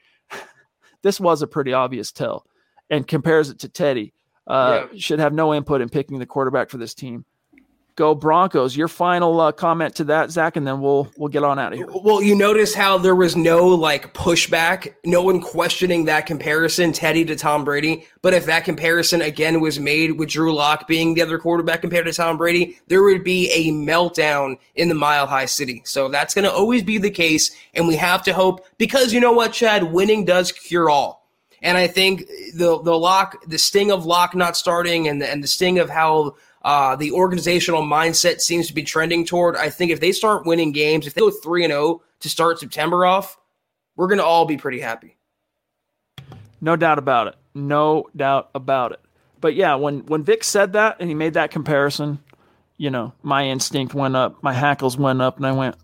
this was a pretty obvious tell, and compares it to Teddy, should have no input in picking the quarterback for this team. Go Broncos. Your final comment to that, Zach, and then we'll get on out of here. Well, you notice how there was no pushback, no one questioning that comparison, Teddy to Tom Brady. But if that comparison again was made with Drew Lock being the other quarterback compared to Tom Brady, there would be a meltdown in the Mile High City. So that's going to always be the case, and we have to hope, because you know what, Chad, winning does cure all. And I think the sting of Lock not starting and the sting of how the organizational mindset seems to be trending toward, I think if they start winning games, if they go 3-0 to start September off, we're going to all be pretty happy. No doubt about it. No doubt about it. But yeah, when Vic said that and he made that comparison, my instinct went up, my hackles went up, and I went,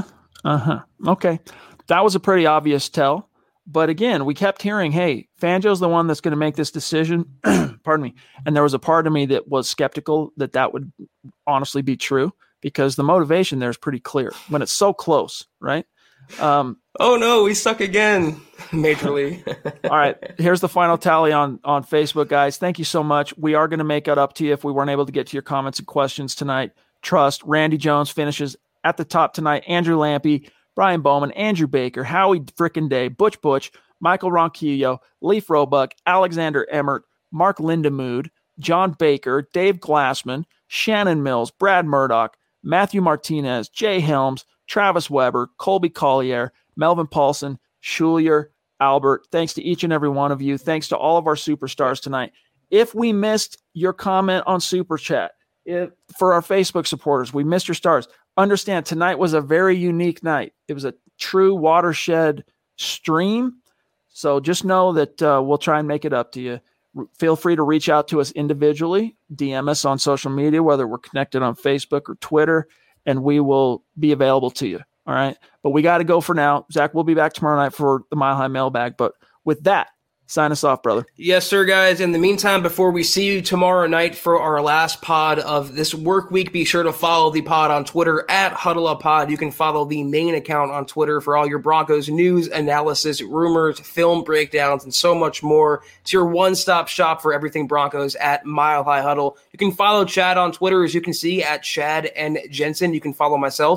okay. That was a pretty obvious tell. But again, we kept hearing, hey, Fangio's the one that's going to make this decision. Pardon me. And there was a part of me that was skeptical that would honestly be true, because the motivation there is pretty clear when it's so close, right? Oh, no, we suck again, Major League. All right, here's the final tally on Facebook, guys. Thank you so much. We are going to make it up to you if we weren't able to get to your comments and questions tonight. Trust. Randy Jones finishes at the top tonight. Andrew Lampy, Brian Bowman, Andrew Baker, Howie frickin' Day, Butch, Michael Ronquillo, Leaf Roebuck, Alexander Emmert, Mark Lindemood, John Baker, Dave Glassman, Shannon Mills, Brad Murdoch, Matthew Martinez, Jay Helms, Travis Weber, Colby Collier, Melvin Paulson, Schulier, Albert. Thanks to each and every one of you. Thanks to all of our superstars tonight. If we missed your comment on Super Chat, for our Facebook supporters, we missed your stars. Understand, tonight was a very unique night. It was a true watershed stream. So just know that we'll try and make it up to you. Feel free to reach out to us individually, DM us on social media, whether we're connected on Facebook or Twitter, and we will be available to you. All right. But we got to go for now. Zach, we'll be back tomorrow night for the Mile High Mailbag. But with that, sign us off, brother. Yes, sir, guys. In the meantime, before we see you tomorrow night for our last pod of this work week, be sure to follow the pod on Twitter at HuddleUpPod. You can follow the main account on Twitter for all your Broncos news, analysis, rumors, film breakdowns, and so much more. It's your one-stop shop for everything Broncos at Mile High Huddle. You can follow Chad on Twitter, as you can see, at Chad and Jensen. You can follow myself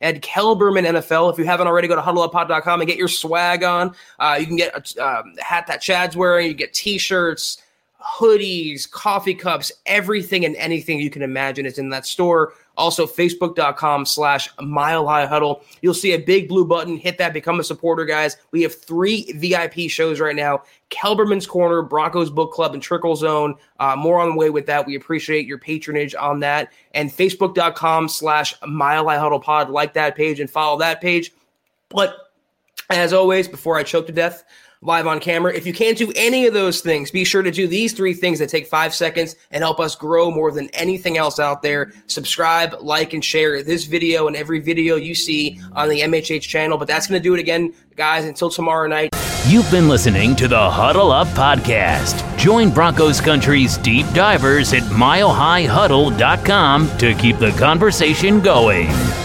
and Kelberman NFL. If you haven't already, go to huddleuppod.com and get your swag on. You can get a hat that Chad's wearing. You get T-shirts, hoodies, coffee cups, everything and anything you can imagine is in that store. Also, facebook.com/milehighhuddle. You'll see a big blue button. Hit that. Become a supporter, guys. We have 3 VIP shows right now. Kelberman's Corner, Broncos Book Club, and Trickle Zone. More on the way with that. We appreciate your patronage on that. And facebook.com/milehighhuddlepod. Like that page and follow that page. But as always, before I choke to death, live on camera. If you can't do any of those things, be sure to do these 3 things that take 5 seconds and help us grow more than anything else out there. Subscribe, like, and share this video and every video you see on the MHH channel. But that's going to do it again, guys, until tomorrow night. You've been listening to the Huddle Up Podcast. Join Broncos Country's deep divers at milehighhuddle.com to keep the conversation going.